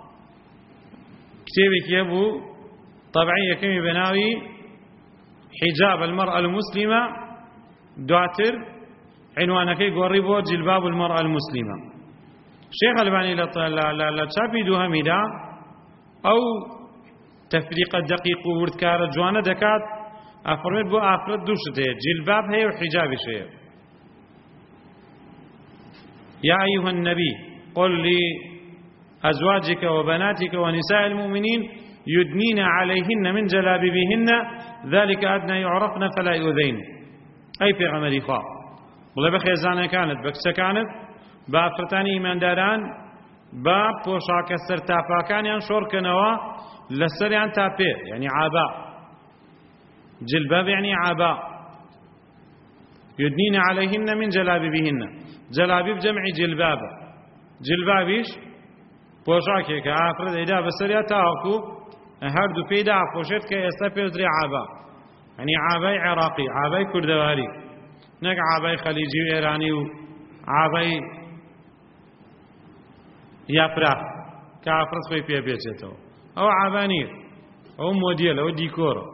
كتابك يبو طبعية كمي بناوي حجاب المرأة المسلمة دواتر عنوانك قريبو جلباب المرأة المسلمة شيخ الألباني لا تشابي دوها ميدا أو تفريق الدقيق وردكار جوانا دكات أفرمت بو أفرد دوشته جلباب هي وحجاب شيء يا أيها النبي قل لأزواجك وبناتك ونساء المؤمنين يدنين عليهن من جلابيبهن ذلك أدنى يعرفن فلا يؤذين أي في عمل إخوة والله بخيزانة كانت بكسة كانت بافرتاني إيمان داران با بوشاك السرتافا كان ينشور كنوا لسريان تابي يعني عاباء جلباب يعني عاباء يدنين عليهن من جلابيبهن جلابيب جمع جلباب جلبابیش پۆشاکێکە ئافرەت ئەیدا بەسەریا تاوەکو هەردوو پێیدا پۆشێت کە ئێستا پێوترێ عابا یعنی عابای عێراقی عابای کوردەواری نەک عابای خەلیجی و ئێرانی و عابای یاپراخ کە ئافرەت خۆی پێ بێچێتەوە ئەوە عابا نییە ئەوە مۆدیێل ئەوە دیکۆرە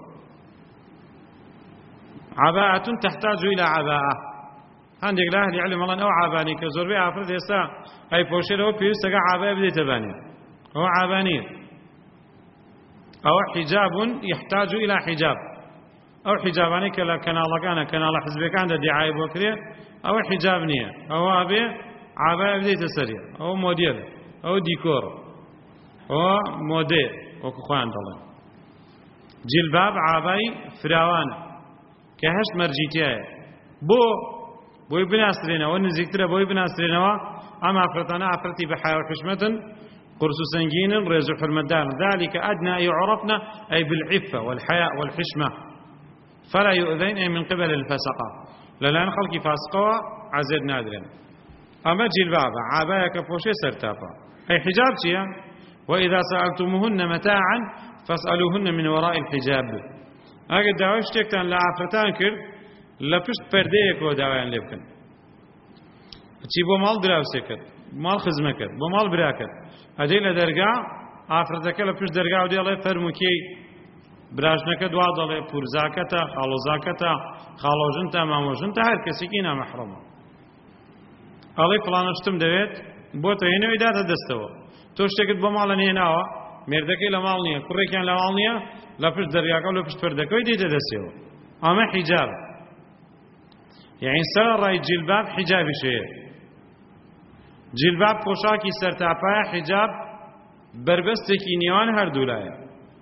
عاباءة تحتاج إلى عباءة هەندێک لە ئەهلی عیلم ئەڵێن ئەو عابانی کە زۆربەی ئافرەت ئێستا ئەی پۆشێتەوە پێویستەکە عابای بدەیتە بانێ ئەوە عابا نییە ئەوە حیجاب يحتاج إلى حجاب ئەو حیجابانەی کە لە کەناڵەکانە کەناڵە حزبەکاندا دیعای بۆ کرێ ئەوە حیجاب نییە ئەوە ئەبێ عابای بدەیتە سەرێ ئەوە مۆدێلە ئەوە دیکۆرە ئەوە مۆدێ وەکو خۆیان دەڵێن جیلباب عابای فراوانە کە هەشت مەرجیتیایە بۆی بناسرێنەوە نزیکترە بۆی بناسرێنەوە ئەم ئافرەتانە ئافرەتی بەحیا و حشمەتن قرس و سەنگینن ڕێز و حرمەتدارن ذلك أدنى يعرفن أي بالعفة والحياء والحشمة فلا يؤذين أي من قبل الفسقة لەلایەن خەڵکی فاسقەوە عەزێر نادرێن ئەمە جیلبابە عابایەکە پۆشێ سەرتاپە ئەی حیجاب چییە وإذا سألتموهن متاعا فاسألوهن من وراء الحجاب ئەگەر داوای شتێکتان لە ئافرەتان کرد لە پشت پەردەیەکەوە داوایان لێ بکەن چی بۆ ماڵ دراوسێ کرد ماڵ خزمە کرد بۆ ماڵ برا کرد ئەدەی لە دەرگا ئافرەتەکە لە پشت دەرگا و دێڵێ فەرموکەی براژنەکە دوا دەڵێ پورزاکەتە خاڵۆزاکەتە خاڵۆژنتە مامۆژنتە هەر کەسێکی نامەحرەمە ئەڵێ فڵانە شتم دەوێت بۆتە هێنەوەی داتە دەستەوە تۆ شتێکت بۆ ماڵە نێناوە مێردەکەی لە ماڵ نییە کوڕێکیان لە ماڵ نییە لە پشت دەرگاکە و لە پشت پەردەکەوەی دێتە دەستەوە ئەمە حیجابە يعني سەرەڕای جیلباب حیجابی شەیە جیلباب پۆشاکی سەرتاپایە حیجاب بربەستێکی نێوان هەردوو لایە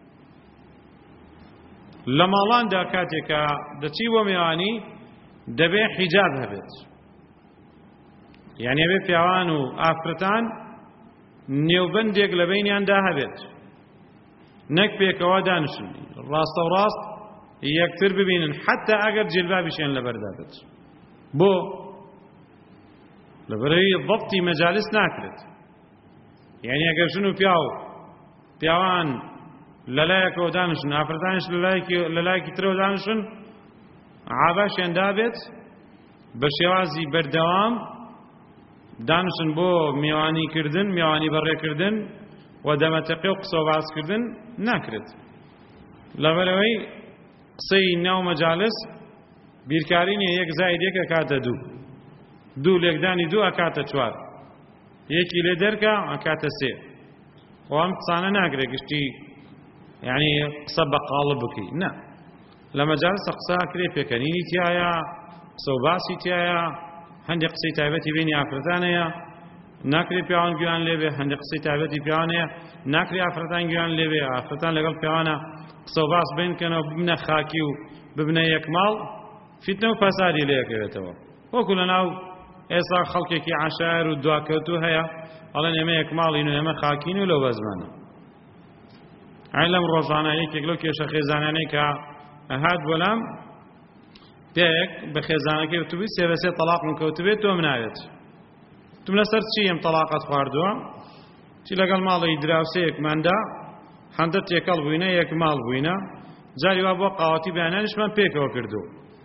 لە ماڵاندا کاتێکە دەچی بۆ میوانی دەبێ حیجاب هەبێت یعنی ئەبێ پیاوان و ئافرەتان نێوبەندێک لە بەینیاندا هەبێت نەک پێکەوە دانشن ڕاستە و ڕاست یەکتر ببینن حتا ئەگەر جیلبابیشیان لەبەردا بێت بۆ لەبەرەوەی ضەبتی مەجالس ناکرێت. یعنی ئەگەر ژن و پیاوان لەلایەکەوە دانشن، ئافرەتانیش لەلایەکی ترەوە دانشن، عاباشیان دابێت بە شێوازی بەردەوام دانشن بۆ میوانیکردن، میوانی بەڕێکردن و دەمەتەقی و قسە و باسکردن ناکرێت. لەبەرەوەی قسەی ناو مەجالس بیرکاری نییە، یەک زائید یەک ئەکاتە دوو لێکدانی دوو ئەکاتە چوار، یەکی لێ دەرکە ئەکاتە سێ. ئەم قسانە ناکرێت گشتی یعنی قسە بەقاڵە بکەی، نا، لە مەجالسە قسە کرێ پێکەنینی تایە، قسە و باسی تایە، هەندێک قسەی تایبەتی بینی ئافرەتانەیە ناکرێت پیاوان گویان لێبێ، هەندێک قسەی تایبەتی پیاوانەیە ناکرێت ئافرەتان گویان لێبێ، ئافرەتان لەگەڵ پیاوانە قسە و باس بینکەنەوە ببنە خاکی و ببنە یەکماڵ، فیتنە و فەسادی لێکەوێتەوە. وەکو لەناو ئێستا خەڵکێکی عاشار و دواکەوتو هەیە، ئەڵێن ئێمە یەکماڵین و ئێمە خاکین و لەو بەزمانە. ئەی لەم ڕۆژانە یەکێک لەو کێشە خێزانانەی کە هات بۆلام پێیەک بە خێزانەکەی وتبووی سێ بە سێ تەلاقم کەوتبێت تۆم ناوێت. تم لەسەر چی ئەم تەلاقەت خواردووە؟ چی لەگەڵ ماڵی دراوسەیەکماندا هەندە تێکەڵ بووینە، یەک ماڵ بووینە، جاری وا بۆ قاوەتی بەیانانیشمان پێکەوە کردو.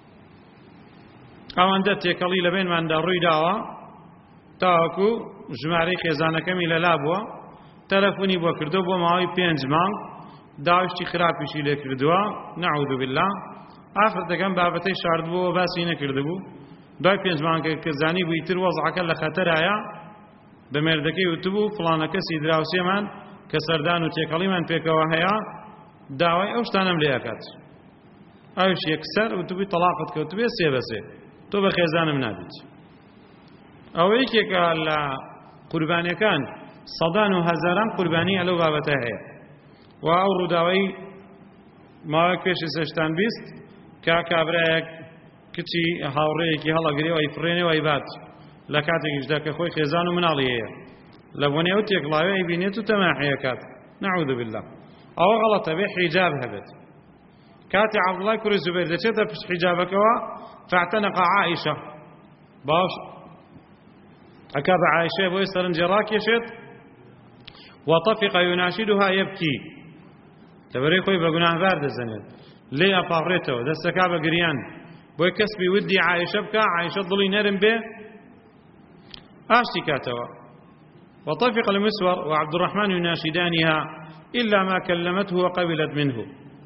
ئەوەندە تێکەڵی لە بینماندا ڕووی داوە تاوەکو ژمارەی خێزانەکەمی لەلا بووە، تەلەفۆنی بۆ کردو بۆ ماوەی 5 مانگ، داوشتی خراپیشی لێ کردووە، نەعوذ بالله. ئافرەتەکەم بابەتەی شاردبووە باسی نەکردبوو، دوای 5 مانگە کەزانی بووی تر وەزعەکە لە خەتەرایە، بە مێردەکەی وتبوو فڵانە کەسی دراوسێمان کە سەردان و تێکەڵیمان پێکەوە هەیە داوای ئەو شتانەم لێ ئەکات. ئەوش یەکسەر وتبووی تەلاقت کەوتبێ سێ بە سێ، تۆ بە خێزانم نابیت. ئەوە یەکێکە لە قوربانیەکان، سەدان و هەزاران قوربانی لەو بابەتە هەیە. و ئەو ڕووداوەی ماوەیەک پێشی سێشتان بیست کە کابرایەک کچی هاوڕێیەکی هەڵەگرێ و ئەیفڕێنێ و ئەیبات لە کاتێکیشدا کە خۆی خێزان و مناڵی هەیە، لە بۆنێ و تێکڵاوێ ئەیبینێت و تەماحەیە کات، نەعوذ بالله. ئەوە غەڵەتە، بێ حیجاب هەبێت. کاتی عەبدوڵای کوڕی زوبەیر دەچێتە پشت حیجابەکەوە فاعتنق عائشە، باش ئەکا بە عایشە بۆی سەرنجی ڕاکێشێت، وطفق يناشدها يبكي، لەبەرەی خۆی بە گوناهبار دەزەنێت، لێ ئەپاڕێتەوە، دەستەکا بە گریان، بۆی کەسبی ودی عایشە بکە، عایشە دڵی نەرم بێ ئاشتی کاتەوە. وطفق المسور وعبد الرحمن يناشدانها إلا ما كلمته وقبلت منه.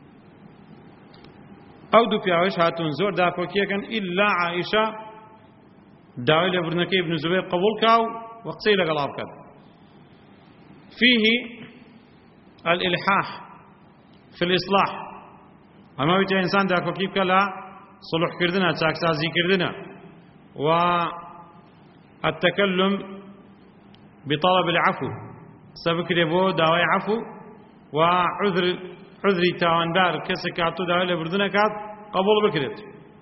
ئەو دوو پیاوەش هاتوون زۆر داپۆکیەکەن، ئیلا عایشە داوای لێبوردنەکەی ابن زوبەیر قبول کاو و قسەی لەگەڵا بکات. فيه الإلحاح في الإصلاح، أما ويتا إنسان داكو كيف كلا صلح كردنا تاكسازي كردنا، والتكلم بطلب العفو، سبك ريبو داوي عفو وعذري تاواندار كسكاتو داوي لبردنا كات قبول بكرت.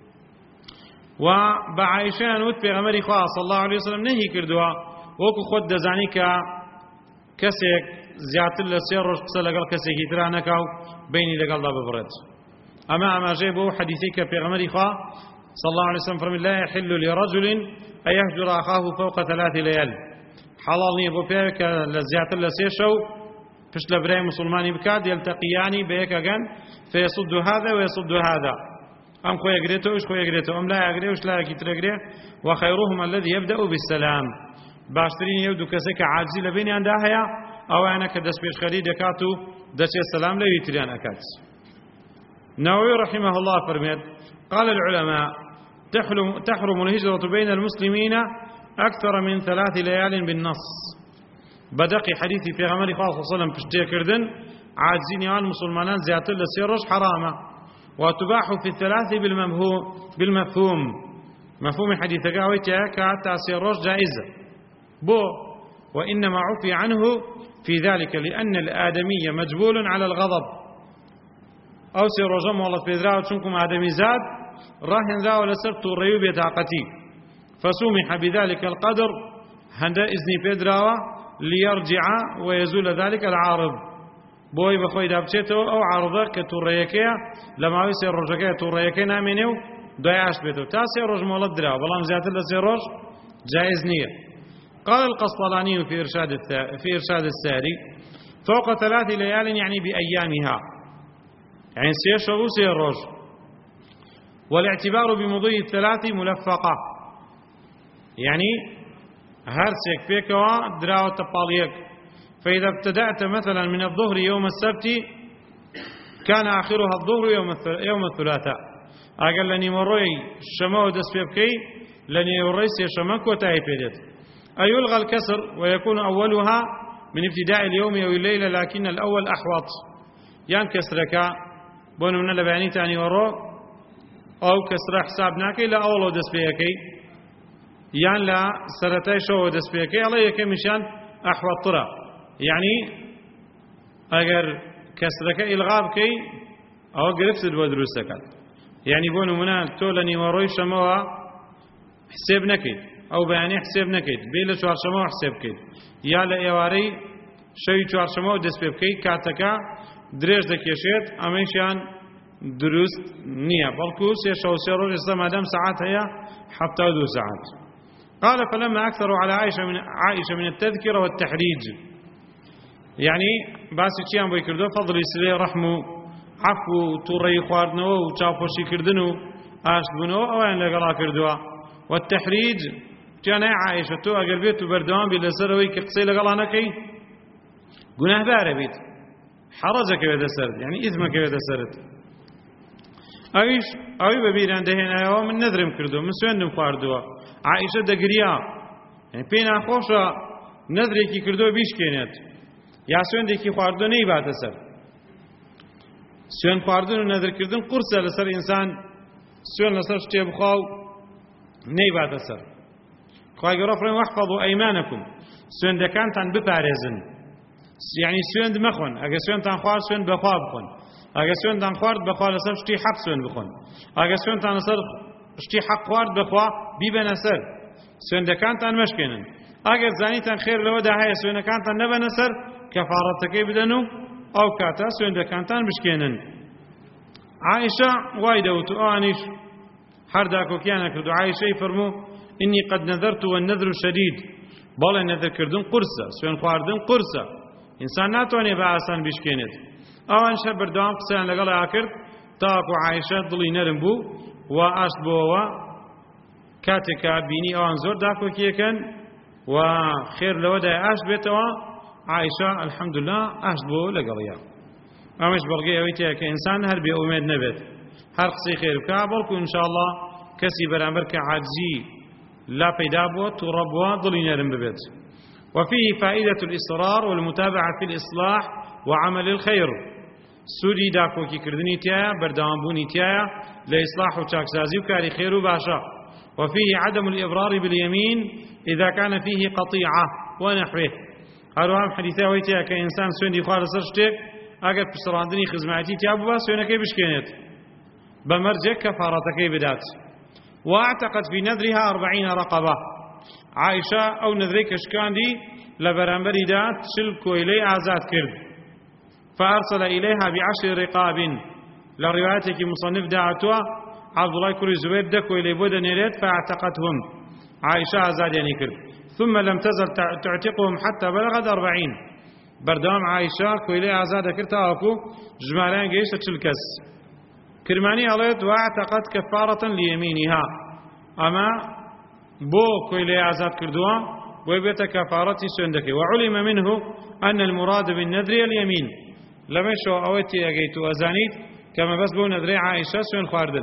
وبعائشة نوت بيغمري خواه صلى الله عليه وسلم نهي كردوا وكو خود دزاني كسيك زیاتر لە سێ ڕۆژ قسە لەگەڵ کەسێکی ترا نەکاو بینی لەگەڵدا ببڕێت. ئەمە ئاماژەی بۆ حەدیثی کە پێغەمبەری خوا صلى الله عليه وسلم فرمي لا يحل لرجل أن يهجر أخاه فوق 3 ليال. حلال نییە بۆ پیاوێک کە لە زیاتر لە سێ شەو پشت لە برای مسلمانی بکات، يلتقيان بەیەکەگەن فيصد هذا ويصد هذا، ئەم خۆی ئەگرێتەوە ئەوش خۆی ئەگرێتەوە، ئەم لای ئەگرێ ئەوش لایەکی تر ئەگرێ. وخيرهم الذي يبدأ بالسلام، باشترین یو دوو کەسێک کە عاجزی لە بینیاندا هەیە ئەوانە کە دەست پێشخەری دەکات و دەچێت سەلام لەوی تریان ئەکات. نووي رحمه الله فرميت قال العلماء تحرم الهجرة بين المسلمين أكثر من 3 ليال بالنص. بدقي حديثي في غمر صلى الله عليه وسلم بشتي كردن عاجزين يوان مسلمان زيادة لسيرش حرامة، وتباح في 3 بالمفهوم، مفهوم حديثك أويتها كاتا سيرش جائزة بو، وإنما عفي عنه في ذلك لأن الآدمي مجبول على الغضب. أو سيرجم والله بيدراو شنكم آدمي زاد راهن ذا ولا سرت الريوب يتعقتي، فسمح بذلك القدر هند إذن بيدراو ليرجع ويزول ذلك العارض، بوي بخوي دابچێتەوە أو عارضة كتوريكيا لما يصير رجكيا توريكيا نامينيو داياش بيتو تا سيرج مولد دراو بلام زيادة لسيرج جائز نية. قال القسطلاني في إرشاد الساري فوق 3 ليال يعني بأيامها، يعني سيشة وسي الرج، والاعتبار بمضي 3 ملفقة، يعني هرسك فيكوا دراوة تباليك. فإذا ابتدأت مثلا من الظهر يوم السبت كان آخرها الظهر يوم الثلاثاء. أقل لني مروي الشماء دس بيبكي لني مروي سيشمك وتاي بيدت. أيلغى الكسر ويكون أولها من ابتداء اليوم أو الليلة، لكن الأول أحوط، يعني كسرك بونو من لبعني تاني ورو أو كسر حساب ناكي لا أولو دس بيكي، يعني لا سرتاي شو دس بيكي الله يكي مشان أحوط طرا، يعني أجر كسرك إلغاب كي أو قرفت ودروسك، يعني بونو منا تولني وروي شموا حساب نكيد أو بياني حساب نكيد بيلا شوار شموا حساب كيد، يا لإيواري شيء شوار شموا دس بيكي كاتكا دريج دكيشيت أميشان دروست نية بلكوس يشوسيرو الإسلام مادام ساعات هي حتى 2 ساعات. قال فلما أكثروا على عائشة من التذكرة والتحريج، يعني باسي چیان بۆی کردو فضلی سلێ ڕەحم و عەفو و تووڕەیی خواردنەوە و چاوپۆشیکردن و ئاشتبوونەوە ئەویان لەگەڵا کردووە. والتحریج جانای عائشە تۆ ئەگەر بێت و بەردەوام بێت لەسەرەوەی کە قسەی لەگەڵا نەکەی گوناهبارە بیت، حەڕەجەکەوێتە سەرت، يعني ئیثمەکەوێتە سەرت. ئەوی بەبیران دەهێنایەوە من نەدرم کردو، من سوێندم خواردووە. عائشە دەگریا، يعني پێی ناخۆشە نەدرێکی کردووە بیشکێنێت یا سوێندێکی خواردو نەیباتە سەر. سوێند خواردن و نەدرکردن قورسە لەسەر ئینسان، سوێن لەسەر شتێ بخوا و نەیباتە سەر. خوای گەورە فەرمێ وەحفەظوا ئەیمانەکم، سوێندەکانتان بپارێزن، یعنی سوێند مەخۆن، ئەگە سوێندتان خوارد سوێند بەخوا بخۆن، ئەگە سوێندتان خوارد بەخوا لەسەر شتی حەق سوێند بخۆن، ئەگە سوێندتان لەسەر شتی حەق خوارد بەخوا بیبەنە سەر، سوێندەکانتان مەشکێنن. ئەگەر زانیتان خێر لەوەدا هەیە سوێنەکانتان نەبەنە سەر کەفارەتەکەی بدەن و ئەو کاتە سوێندەکانتان بشکێنن. عائشە وای دەوت و ئەوانیش هەر داکۆکیانە کرد و عائشەی فەرموو ئینی قەد نەذەرت وەالنەذر شەدید، بەڵێ نەذرکردن قورسە، سوێن خواردن قورسە، ئینسان ناتوانێت بە ئاسان بشکێنێت. ئەوانشە بەردەوام قسەیان لەگەڵا کرد تاکو عائشە دڵی نەرم بوو و ئاشت بۆەوە کاتێکە بینی ئەوان زۆر داکۆکیەکەن و خێر لەوەدای ئاشت بێتەوە، عائشة الحمد لله أشد بو لقضيا. أمش بلغي أويتها كإنسان هل بأميد نبت هر قصي خير كابلك إن شاء الله كسي برامرك عاجزي لا بيدابو تربوا ضلين رمببت. وفيه فائدة الإصرار والمتابعة في الإصلاح وعمل الخير. سودي داكو كي كردني تيايا بردوان بوني تيايا لإصلاح وشاكسازي وكاري خير وباشا. وفيه عدم الإضرار باليمين إذا كان فيه قطيعة ونحوه. هەروەها حەدیثە وایتەیە کە ئینسان سوێندی خوا لەسەر شتێک ئەگەر پشتڕاندنی خزمەتی تیا بووە سوێنەکەی بشکێنێت بە مەرجێک کەفارەتەکەی بدات. واعتقد في نذرها 40 رقبة. عائشة أو نذري كشكاندي لبرامبريدا 40 كويلي آزاد كرد. فأرسل إليها ب10 رقاب. لروايتك مصنف دعتها عبد الله كري زبير دا كويلي بودا نيريت فاعتقتهم. عائشة آزاد يعني كرد. ثم لم تزل تعتقهم حتى بلغت 40. بردام عائشة كويلي آزاد كرتا أكو جمالان جيشة الكس كرماني عليت واعتقد كفارة ليمينها. أما بو كويلي آزاد كردوا ويبيت كفارة سندك. وعلم منه أن المراد بالنذر اليمين. لما شو أوتي أجيت وأزانيت كما بس بو نذري عائشة سن خواردن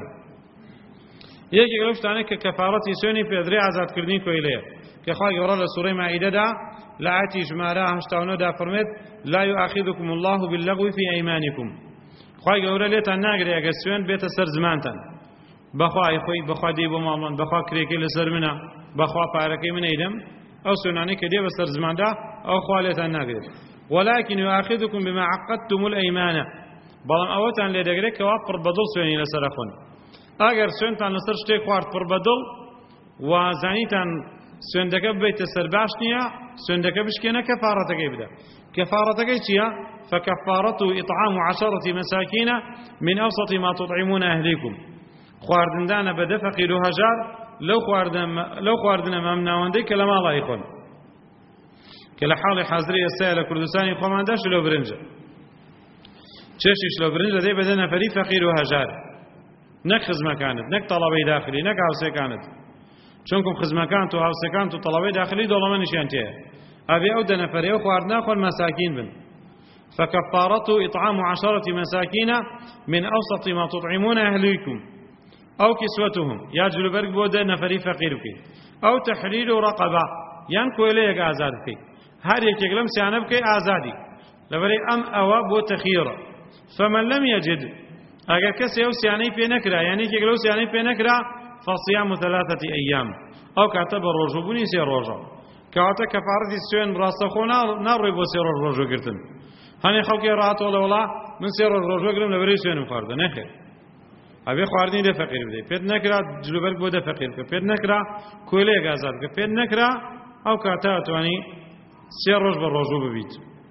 يجي قلفت عنك كفارة سني في نذري آزاد كردين كويلي كخواهي ورد سورة مائدة دا لعاتي جمارا هشتاونو دا فرمت لا يؤاخذكم الله باللغو في أيمانكم. خواهي ورد ليتا ناقر يا قسوين بيت سر زمانتان بخواهي خوي بخوا ديبو مامون بخوا كريكي لسر منا بخوا فاركي من ايدم او سناني كدي بسر زمان دا او خوا ليتا ناقر. ولكن يؤاخذكم بما عقدتم الأيمان. بلان اوتان لدقري كوا فربدل سويني لسر اخون اگر سوينتان لسر شتي خوارد فربدل وزانيتان سوێندەکە ببیتە سەر باش نییە سوێندەکە بشکێنە کەفارەتەکەی بدە. کەفارەتەکەی چییە؟ فكفارته إطعام 10 مساكين من أوسط ما تطعمون أهليكم. خواردندانە بە 10 فەقیر و هەژار لەو خواردنە مەمناوەندەی کە لە ماڵا یخۆن. کە لە حاڵی حازری ئێستاە لە کوردستانی خۆماندا شلۆ برنجە چێشی شلۆ برنج دەدەی بەدە نەفەری فەقیر و هەژار نەک خزمەکانت نەک تەڵەبەی داخلی نەک هاوسێکانت چونکم خزمەکان و هاوسێکان و تەڵەبەی داخلی دەوڵەمەندیشیان تێیە ئەبێ ئەو دە نەفەرەیە خوارد ناخۆن مەساکین بن فكفارته إطعام 10 مساكين من أوسط ما تطعمون أهليكم أو كسوتهم يا جلوبرك بودا نفري فقيرك أو تحرير رقبة ينكو إليك آزادك هر يكلم سيانبك آزادي لبري أم أواب وتخيرا فمن لم يجد أجا كسيو سياني في نكرة يعني كيلو سياني في نكرة فصيام 3 أيام أو كاتب الرجوبني سير رجع كاتا كفارة السوين راسخونا نروي بسير الرجو كرتن هەنێ خەڵکی ڕاتەوە لە وڵا من سێ ڕۆژ ڕۆژوەگرم لەبەرەی سوێنم خواردە نەخێر ئەبێ خواردنی دە فەقیر بدەیت پێت نەکرا جلوبەرگ بۆ دە فەقیر بکە پێت نەکرا کۆیلەیەک ئازاد بکە پێت نەکرا ئەو کاتە ئەتوانی سێ ڕۆژ بە ڕۆژوو ببیت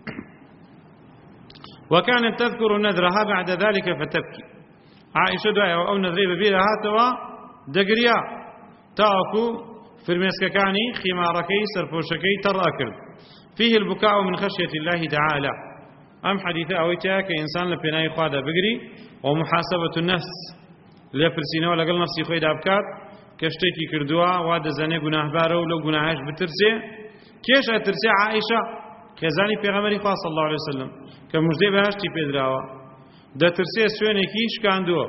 وكانت تذكر نذرها بعد ذلك فتبكي عائشة دعاء أو نذري ببيرها هاتوا دقريا تاكو فرميسككاني خماركي سرفوشكي تراكر فيه البكاء من خشية الله تعالى أم حديثة أويتها كإنسان لبناء خواده بقري ومحاسبة النفس ليفرسينه ولا قل نفسي خويد أبكات كشتكي كردوا واد زني جناه بارو لو جناهش بترسي كيش أترسي عائشة خزاني پیغمبري صلى الله عليه وسلم كمجدي بهاشتي بيدراوا ده ترسي سوينه كيش كاندو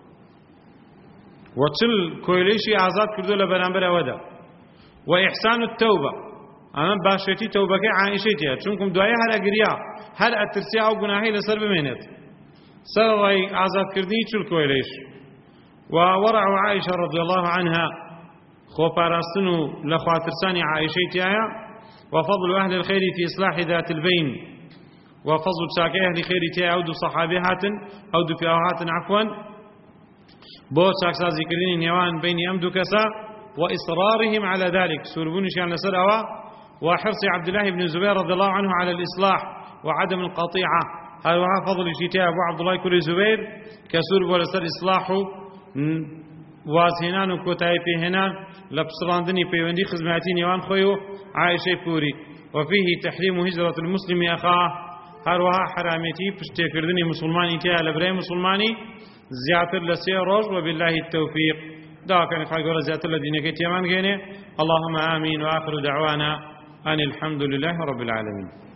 وتل كويليشي آزاد كردو لبرانبر أودا وإحسان التوبة أما باشتي توبك عائشتها چونكم دعاء هل أجريا هل أترسي أو جناهي لسر بمينت سرغي آزاد كردني چل كويليش وورع عائشة رضي الله عنها خو باراستنو لخواترساني عائشتها وفضل أهل الخير في إصلاح ذات البين وفضل ساكي أهل خير تها أو دو صحابيهات أو دو فئوهات عفوا بو ساكسا ذكرين نيوان بين أمدو كسا وإصرارهم على ذلك سوربون شان لسرعوا وحرص عبد الله بن الزبير رضي الله عنه على الإصلاح وعدم القطيعة هذا فضل شتاء أبو عبد الله كل زبير كسورب ولسر إصلاحه وازهنان وكوتاي هنا لبسراندني بيوندي خزماتين يوان خويو عائشة بوري وفيه تحريم هجرة المسلم أخاه هروها حرامتي فشتكردني مسلماني تيا لبري مسلماني زياتر لسي روج وبالله التوفيق دا كان خايقور زياتر لدينك تيمان غيني اللهم آمين وآخر دعوانا أن الحمد لله رب العالمين